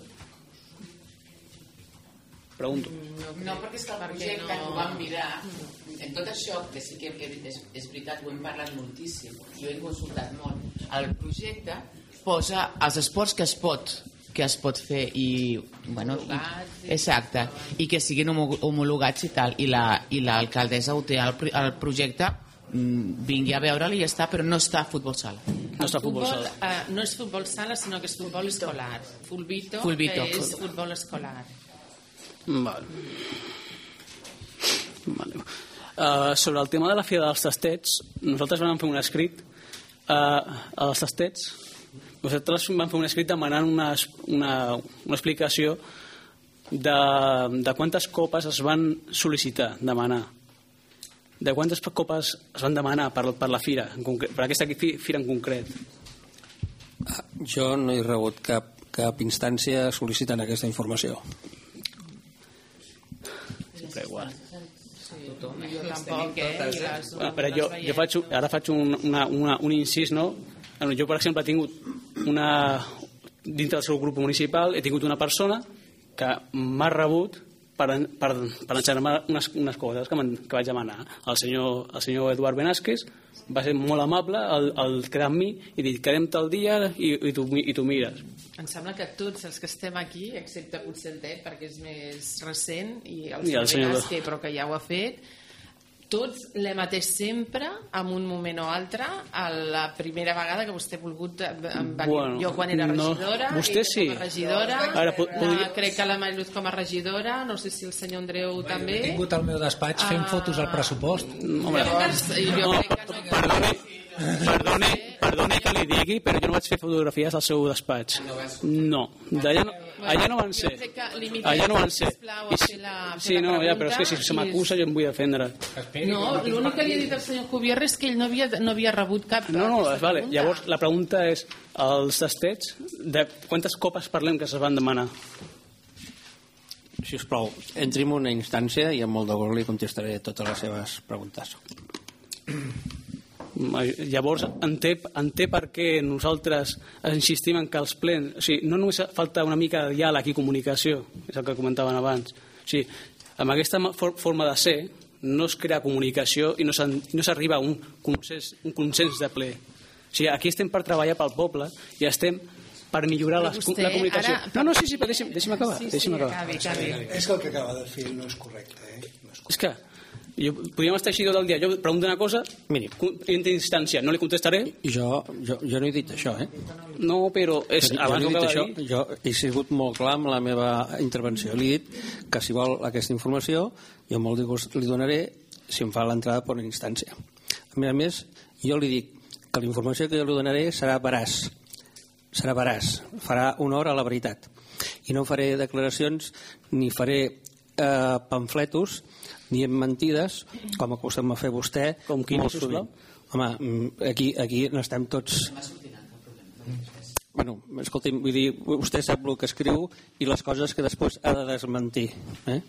Pregunto. No, no perquè és que el projecte no... ho vam mirar. En tot això, que sí que és, és veritat, ho hem parlat moltíssim, jo he consultat molt. El projecte posa els esports que es pot que es pot fer i, bueno, i, exacte, i que siguin homologats i tal, i l'alcaldessa ho té al el projecte, vingui a veure-li i ja està, però no està a futbol sala. No està a futbol sala. Uh, no és futbol sala, sinó que és futbol escolar. Fulbito, Fulbito que és futbol escolar. Vale. Vale. Uh, sobre el tema de la Fira dels Tastets, nosaltres vam fer un escrit uh, als Tastets. Nosaltres vam fer un escrit demanant una, una, una explicació de, de quantes copes es van sol·licitar, demanar. de quantes copes es van demanar per, per la fira, en concret, per aquesta fira en concret? Jo no he rebut cap, cap instància sol·licitant aquesta informació. Sempre igual. Jo tampoc, eh? Bueno, però jo, jo faig, ara faig un, una, una, un incís, no? Jo, per exemple, he tingut una... dintre del seu grup municipal he tingut una persona que m'ha rebut per, per, per ensenyar-me unes, unes coses que, que vaig demanar. El senyor, el senyor Eduard Benásquez va ser molt amable al, al quedar amb mi i dir, quedem tal dia i, i, tu, i tu mires. Em sembla que tots els que estem aquí, excepte potser el Ted, perquè és més recent, i el I el senyor senyor... Benásquez, però que ja ho ha fet, tots l'hem atès sempre, en un moment o altre, a la primera vegada que vostè ha volgut venir. Bueno, jo quan era regidora, no, vostè sí. Com a regidora, Ara, pod podria... la, crec que la Mariluz com a regidora, no sé si el senyor Andreu bueno, també. He tingut al meu despatx fent uh... fotos al pressupost. No, llavors, jo crec que no... Perdoni, perdoni, perdoni que li digui, però jo no vaig fer fotografies al seu despatx. No, d'allà no... Allà no van ser. Allà no van ser. Sí, no, ja, però és que si se m'acusa jo em vull defendre. No, l'únic que li ha dit el senyor Cubierre és que ell no havia, no havia rebut cap... No, no, vale. Llavors la pregunta és, els tastets, de quantes copes parlem que es van demanar? Si us plau, entri en una instància i amb molt de gust li contestaré totes les seves preguntes. Llavors enté, enté per què nosaltres insistim en que els plens, o sigui, no només falta una mica de diàleg i comunicació, és el que comentaven abans, o sigui, amb aquesta forma de ser no es crea comunicació i no s'arriba a un consens, un consens de ple. O sigui, aquí estem per treballar pel poble i estem per millorar la, la comunicació. Ara... No, no, sí, sí, però deixi'm, deixi'm acabar. Sí, sí, deixi'm acabar. Acabi, acabi. És que el que acaba de fer no és correcte, eh? No és, correcte. És que jo, podríem estar així tot el dia. Jo pregunto una cosa, miri, en distància, no li contestaré. Jo, jo, jo no he dit això, eh? No, però és, jo, abans jo, no això, jo he sigut molt clar amb la meva intervenció. Li he dit que si vol aquesta informació, jo molt de gust li donaré si em fa l'entrada per una instància. A més a més, jo li dic que la informació que jo li donaré serà veraç. Serà veraç. Farà honor a la veritat. I no faré declaracions ni faré eh, pamfletos ni amb mentides, com acostem a fer vostè, com quin, molt sovint. Home, aquí, aquí n'estem tots... Bueno, escolti'm, vull dir, vostè sap el que escriu i les coses que després ha de desmentir. Eh?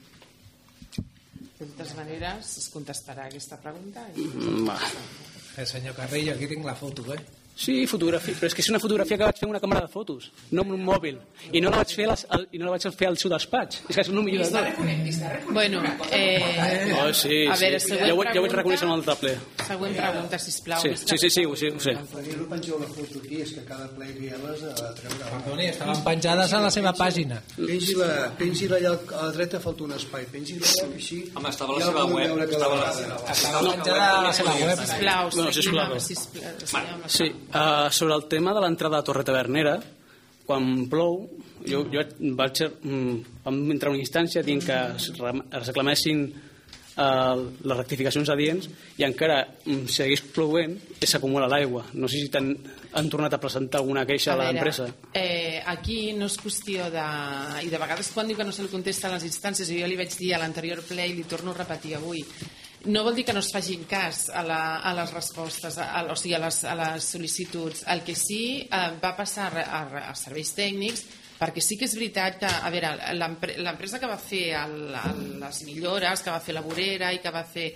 De totes maneres, es contestarà aquesta pregunta. I... Mm, eh, senyor Carrillo, aquí tinc la foto, eh? Sí, fotografia, però és que és una fotografia que vaig fer amb una càmera de fotos, no amb un mòbil, i no la vaig fer, les, el, i no la vaig fer al seu despatx. És que és un millor de tot. Bueno, eh... Oh, sí, a veure, sí. Ja ho, ja ho vaig reconèixer en l'altre ple. Següent pregunta, sisplau. Sí, sí, sí, sí, ho sé. Ho sé. No pengeu la foto aquí, és que cada ple que hi ha les ha de treure. Perdoni, estaven penjades a la seva pàgina. Pengi-la, pengi-la allà a la dreta, falta un espai. Pengi-la allà, així... Home, estava a la seva web. Estava penjada a la seva web. Sisplau, no, sisplau. sisplau. Sí, uh, sobre el tema de l'entrada a Torre Tavernera, quan plou, jo, jo vaig, vam entrar a una instància dient que es reclamessin uh, les rectificacions adients i encara um, segueix ploent i s'acumula l'aigua. No sé si han, han tornat a presentar alguna queixa a, a l'empresa. Eh, aquí no és qüestió de... I de vegades quan diu que no se li contesta a les instàncies, jo li vaig dir a l'anterior ple i li torno a repetir avui, no vol dir que no es facin cas a, la, a les respostes, a, a, o sigui, a les, a les sol·licituds. El que sí eh, va passar a, a, a serveis tècnics, perquè sí que és veritat que, a veure, l'empresa que va fer el, el, les millores, que va fer la vorera i que va fer...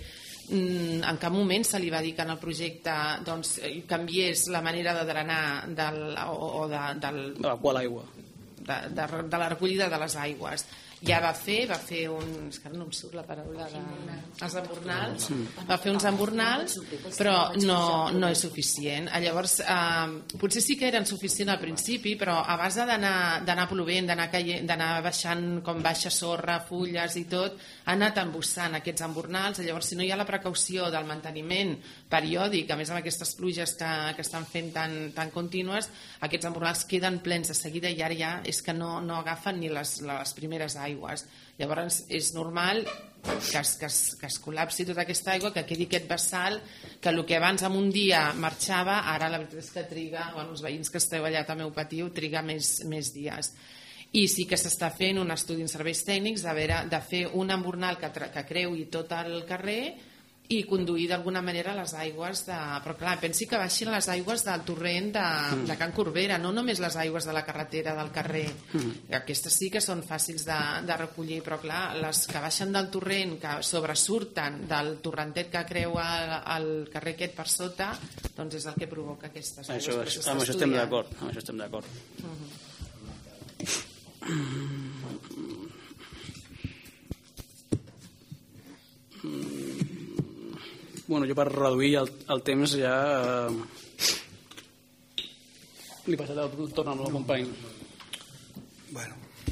En cap moment se li va dir que en el projecte doncs, canviés la manera de drenar del, o, o de, del, evacuar l'aigua de, de, de la recollida de les aigües. Ja va fer, va fer un... És que no em surt la paraula de... Els embornals. Va fer uns embornals, però no, no és suficient. Llavors, eh, potser sí que eren suficients al principi, però a base d'anar plovent, d'anar baixant com baixa sorra, fulles i tot, ha anat embussant aquests embornals. Llavors, si no hi ha la precaució del manteniment periòdic, a més amb aquestes pluges que, que estan fent tan, tan contínues, aquests embornals queden plens de seguida i ara ja és que no, no agafen ni les, les primeres aigües. Llavors és normal que es, que, es, que es col·lapsi tota aquesta aigua, que quedi aquest vessal que el que abans en un dia marxava, ara la veritat és que triga, bueno, els veïns que esteu allà també ho patiu, triga més, més dies. I sí que s'està fent un estudi en serveis tècnics de, veure, de fer un embornal que, que creui tot el carrer i conduir d'alguna manera les aigües de... Però clar, pensi que baixin les aigües del torrent de, mm. de Can Corbera, no només les aigües de la carretera del carrer. Mm. Aquestes sí que són fàcils de, de recollir, però clar, les que baixen del torrent, que sobresurten del torrentet que creua el, el carrer aquest per sota, doncs és el que provoca aquestes aigües. Això, això, amb això estem d'acord. Amb això estem d'acord. Mm-hmm. Bueno, jo per reduir el, el temps ja eh, li passaré el torn amb el company. Bueno,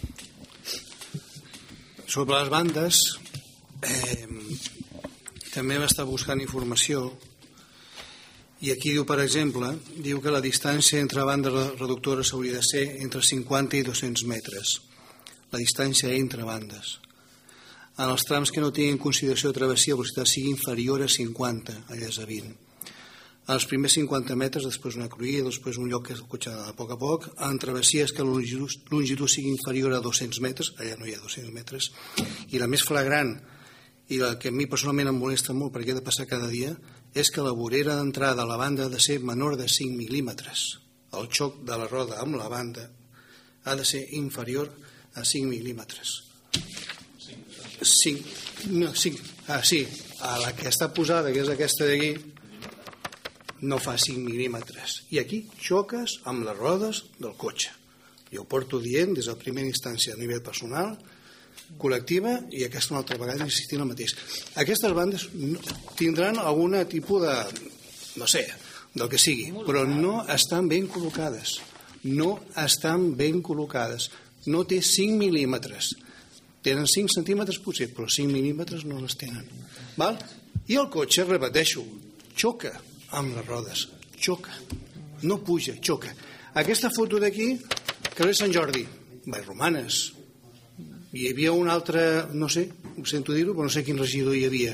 sobre les bandes eh, també va estar buscant informació i aquí diu, per exemple, diu que la distància entre bandes reductores hauria de ser entre cinquanta i dos-cents metres, la distància entre bandes. En els trams que no tinguin consideració de travessia, la velocitat sigui inferior a cinquanta, allà és a vint. En els primers cinquanta metres, després una cruïlla, després un lloc que el cotxe a poc a poc, en travessies que la longitud, longitud sigui inferior a dos-cents metres, allà no hi ha dos-cents metres, i la més flagrant, i la que a mi personalment em molesta molt perquè ha de passar cada dia, és que la vorera d'entrada a la banda ha de ser menor de cinc mil·límetres. El xoc de la roda amb la banda ha de ser inferior a cinc mil·límetres. cinc, no, cinc, ah, sí, a la que està posada, que és aquesta d'aquí, no fa cinc mil·límetres. I aquí xoques amb les rodes del cotxe. Jo ho porto dient des de la primera instància a nivell personal, col·lectiva, i aquesta una altra vegada insistint el mateix. Aquestes bandes no, tindran algun tipus de, no sé, del que sigui, però no estan ben col·locades. No estan ben col·locades. No té cinc mil·límetres. Tenen cinc centímetres potser, però cinc mil·límetres no les tenen. Val? I el cotxe, repeteixo, xoca amb les rodes. Xoca. No puja, xoca. Aquesta foto d'aquí, carrer Sant Jordi, Vall Romanes. Hi havia un altre, no sé, ho sento dir-ho, però no sé quin regidor hi havia.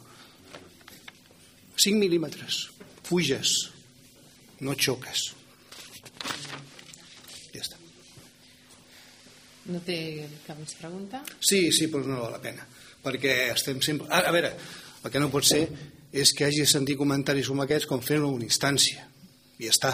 cinc mil·límetres. Puges. No xoques. Ja està. No té cap més pregunta? Sí, sí, però no val la pena. Perquè estem sempre... A, a veure, el que no pot ser és que hagi de sentir comentaris com aquests com fer-ho en una instància. I ja està.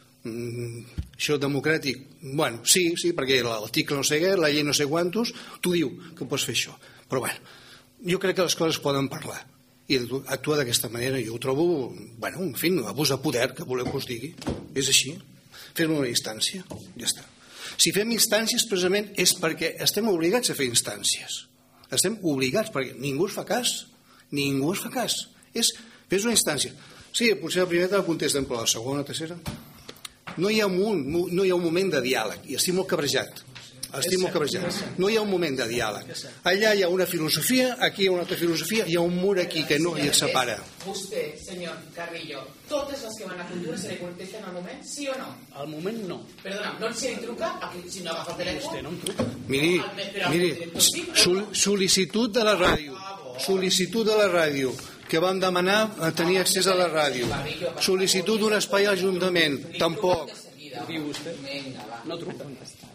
Mm, això democràtic. Bueno, sí, sí, perquè l'article no sé què, la llei no sé quantos, tu diu que pots fer això. Però bueno, jo crec que les coses poden parlar. I actuar d'aquesta manera jo ho trobo, bueno, en fi, abús de poder, que voleu que us digui. És així. Fer-ho en una instància. Ja està. Si fem instàncies, precisament, és perquè estem obligats a fer instàncies. Estem obligats, perquè ningú es fa cas. Ningú es fa cas. És, fes una instància. Sí, potser la primera te la contesten, però la segona, la tercera... No hi ha un, no hi ha un moment de diàleg, i estic molt cabrejat. Estic molt cabrejat. No hi ha un moment de diàleg. Allà hi ha una filosofia, aquí hi ha una altra filosofia, hi ha un mur aquí que no hi separa. Vostè, senyor Carrillo, totes les que van a cultura se li contesten al moment, sí o no? Al moment no. Perdona, no se li truca si no agafa el telèfon? Vostè no em truca. Miri, miri, sol, sol·licitud de la ràdio, sol·licitud de la ràdio, que vam demanar a tenir accés a la ràdio. Sol·licitud d'un espai a l'Ajuntament, tampoc. Diu vostè? No truca.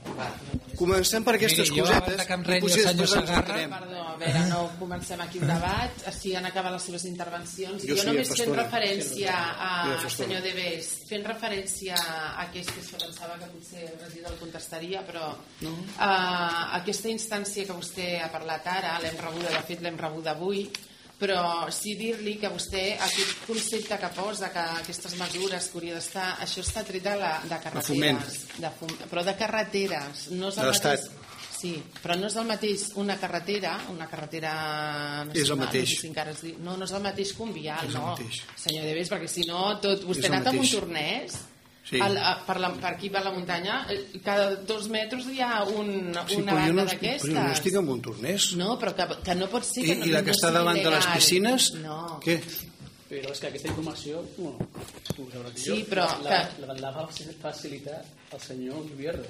Comencem per aquestes Miri, cosetes i potser després ens Perdó, a veure, no comencem aquí un debat, així han acabat les seves intervencions. Jo jo sí, només fent Pastora. referència a, Sí, senyor Debés, fent referència a aquest que pensava que potser el regidor el contestaria, però no. uh, aquesta instància que vostè ha parlat ara, l'hem rebuda, de fet l'hem rebuda avui, però sí dir-li que vostè, aquest concepte que posa, que aquestes mesures que hauria d'estar, això està tret de, la, de carreteres, de fum, però de carreteres, no és el mateix. Sí, però no és el mateix una carretera, una carretera nacional, és el mateix. No, sé si encara es diu, no, no és el mateix que un vial, és no, mateix. senyor Debés, perquè si no, tot, vostè ha anat a Montornès, sí. el, per, la, per aquí per la muntanya, cada dos metres hi ha un, sí, una banda no, d'aquestes. Però no estic a Montornès. No, però que, que no pot ser que I, no, i la que no està davant de les piscines, no. Què? Però és que aquesta informació, bueno, tu sabràs sí, jo, però la, que... la, la va facilitar el senyor Gobierno.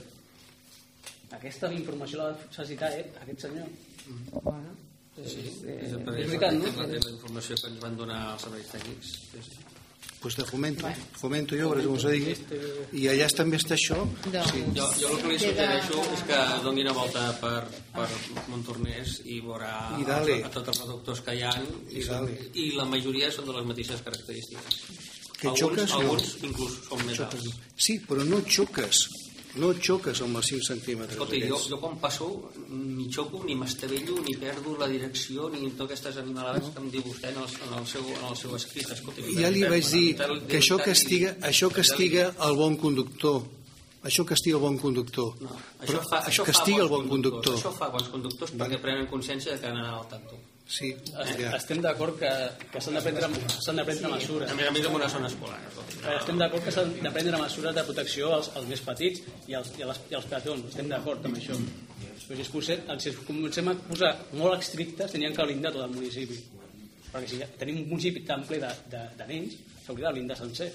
Aquesta informació la va facilitar eh, aquest senyor. Bueno, sí, sí. Eh, És, és veritat, no? És la, és la informació que ens van donar els serveis tècnics. Sí, sí. pues de Fomento, Fomento i Obres, com s'ha dit, i allà també està això. Sí. Jo, jo el que li suggereixo és que doni una volta per, per Montornès i veurà I a tots els reductors que hi ha i, són, i la majoria són de les mateixes característiques. Que alguns, xoques, alguns no. inclús són més xoques. alts. Sí, però no xoques. No xoques amb els cinc centímetres. Escolta, jo, jo quan passo ni xoco, ni m'estavello, ni perdo la direcció, ni totes aquestes animalades no. que em diu vostè en el, en el, seu, en el seu escrit. Escolta, ja li vaig dir que això castiga, això castiga el bon conductor. Això castiga el bon conductor. No, això fa, això castiga fa el bon conductor. Això fa bons conductors perquè prenen consciència de que han anat al tanto. Sí, ja. Estem d'acord que, que s'han de prendre, s'han de prendre mesures. A més a més, en una zona escolar. Estem d'acord que s'han de prendre mesures de protecció als, als més petits i als, i, als, i als peatons. Estem d'acord amb això. Però si, es posem, si es comencem a posar molt estrictes, tenien que blindar tot el municipi. Perquè si tenim un municipi tan ple de, de, de nens, s'hauria de blindar sencer.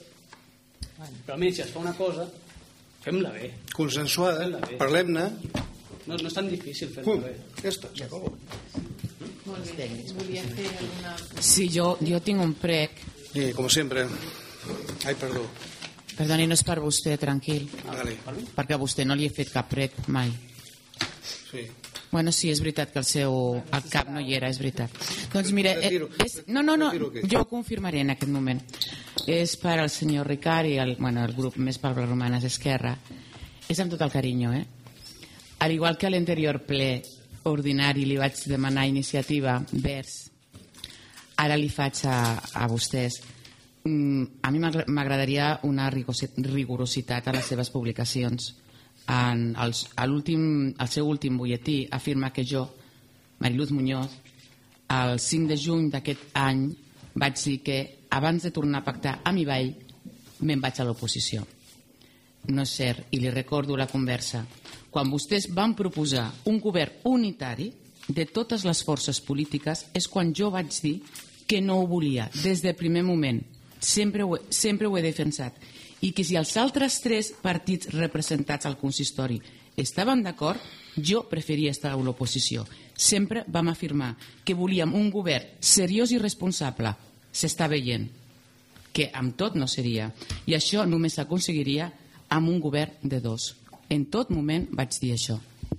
Però almenys, si es fa una cosa, fem-la bé. Consensuada, parlem-ne. No, no és tan difícil fer-la bé. Ja està, s'acabó. Molt bé. Volia fer una... Sí, jo, jo tinc un prec. Sí, com sempre. Ai, perdó. Perdoni, no és per vostè, tranquil. Vale. Perquè a vostè no li he fet cap prec mai. Sí. Bueno, sí, és veritat que el seu el cap no hi era, és veritat. Doncs mira, eh, és, no, no, no, jo ho confirmaré en aquest moment. És per al senyor Ricard i el, bueno, el grup més Palbres Romanes Esquerra. És amb tot el carinyo, eh? Al igual que a l'anterior ple ordinari li vaig demanar iniciativa vers, ara li faig a, a vostès. Mm, a mi m'agradaria una rigorositat a les seves publicacions. En els, a l'últim, el seu últim butlletí afirma que jo, Mariluz Muñoz, el cinc de juny d'aquest any vaig dir que abans de tornar a pactar amb Ibai me'n vaig a l'oposició. No és cert, i li recordo la conversa. Quan vostès van proposar un govern unitari de totes les forces polítiques és quan jo vaig dir que no ho volia des del primer moment. Sempre ho, sempre ho he defensat. I que si els altres tres partits representats al consistori estaven d'acord, jo preferia estar a l'oposició. Sempre vam afirmar que volíem un govern seriós i responsable. S'està veient que amb tot no seria. I això només s'aconseguiria amb un govern de dos. En tot moment vaig dir això.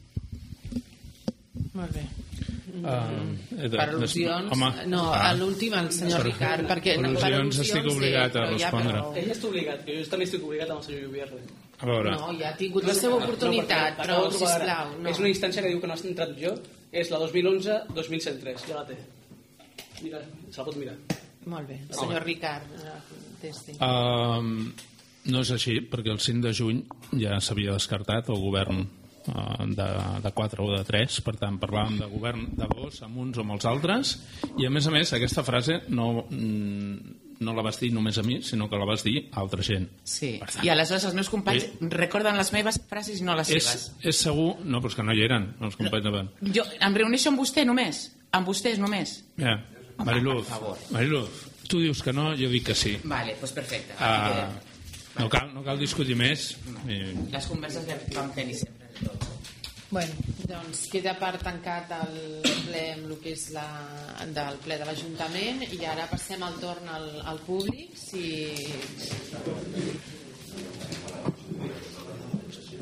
Molt bé. Uh, per al·lusions, no, a l'últim el senyor per, Ricard, perquè per al·lusions estic obligat a respondre. Ja, ell està obligat, jo també estic obligat amb el senyor Lluvierre. A veure. No, ja ha tingut la seva oportunitat, no, però, sisplau. No. És una instància que diu que no has entrat jo, és la dos mil onze dos mil cent tres, ja la té. Mira, se la pot mirar. Molt bé, el senyor Ricard. Uh, no és així, perquè el cinc de juny ja s'havia descartat el govern de, de quatre o de tres, per tant parlàvem de govern de dos amb uns o amb els altres, i a més a més aquesta frase no, no la vas dir només a mi, sinó que la vas dir a altra gent. Sí, tant, i aleshores els meus companys eh, recorden les meves frases i no les és, seves. És segur, no, però és que no hi eren els companys no. de... Jo em reuneixo amb vostè només, amb vostès només. Ja, Mariluz, Mariluz, tu dius que no, jo dic que sí. Vale, doncs perfecte. Uh, no, cal, no cal discutir més. I... Les converses que vam tenir sempre. Bueno, doncs queda per tancat el ple amb el que és la, del ple de l'Ajuntament i ara passem el torn al, al públic si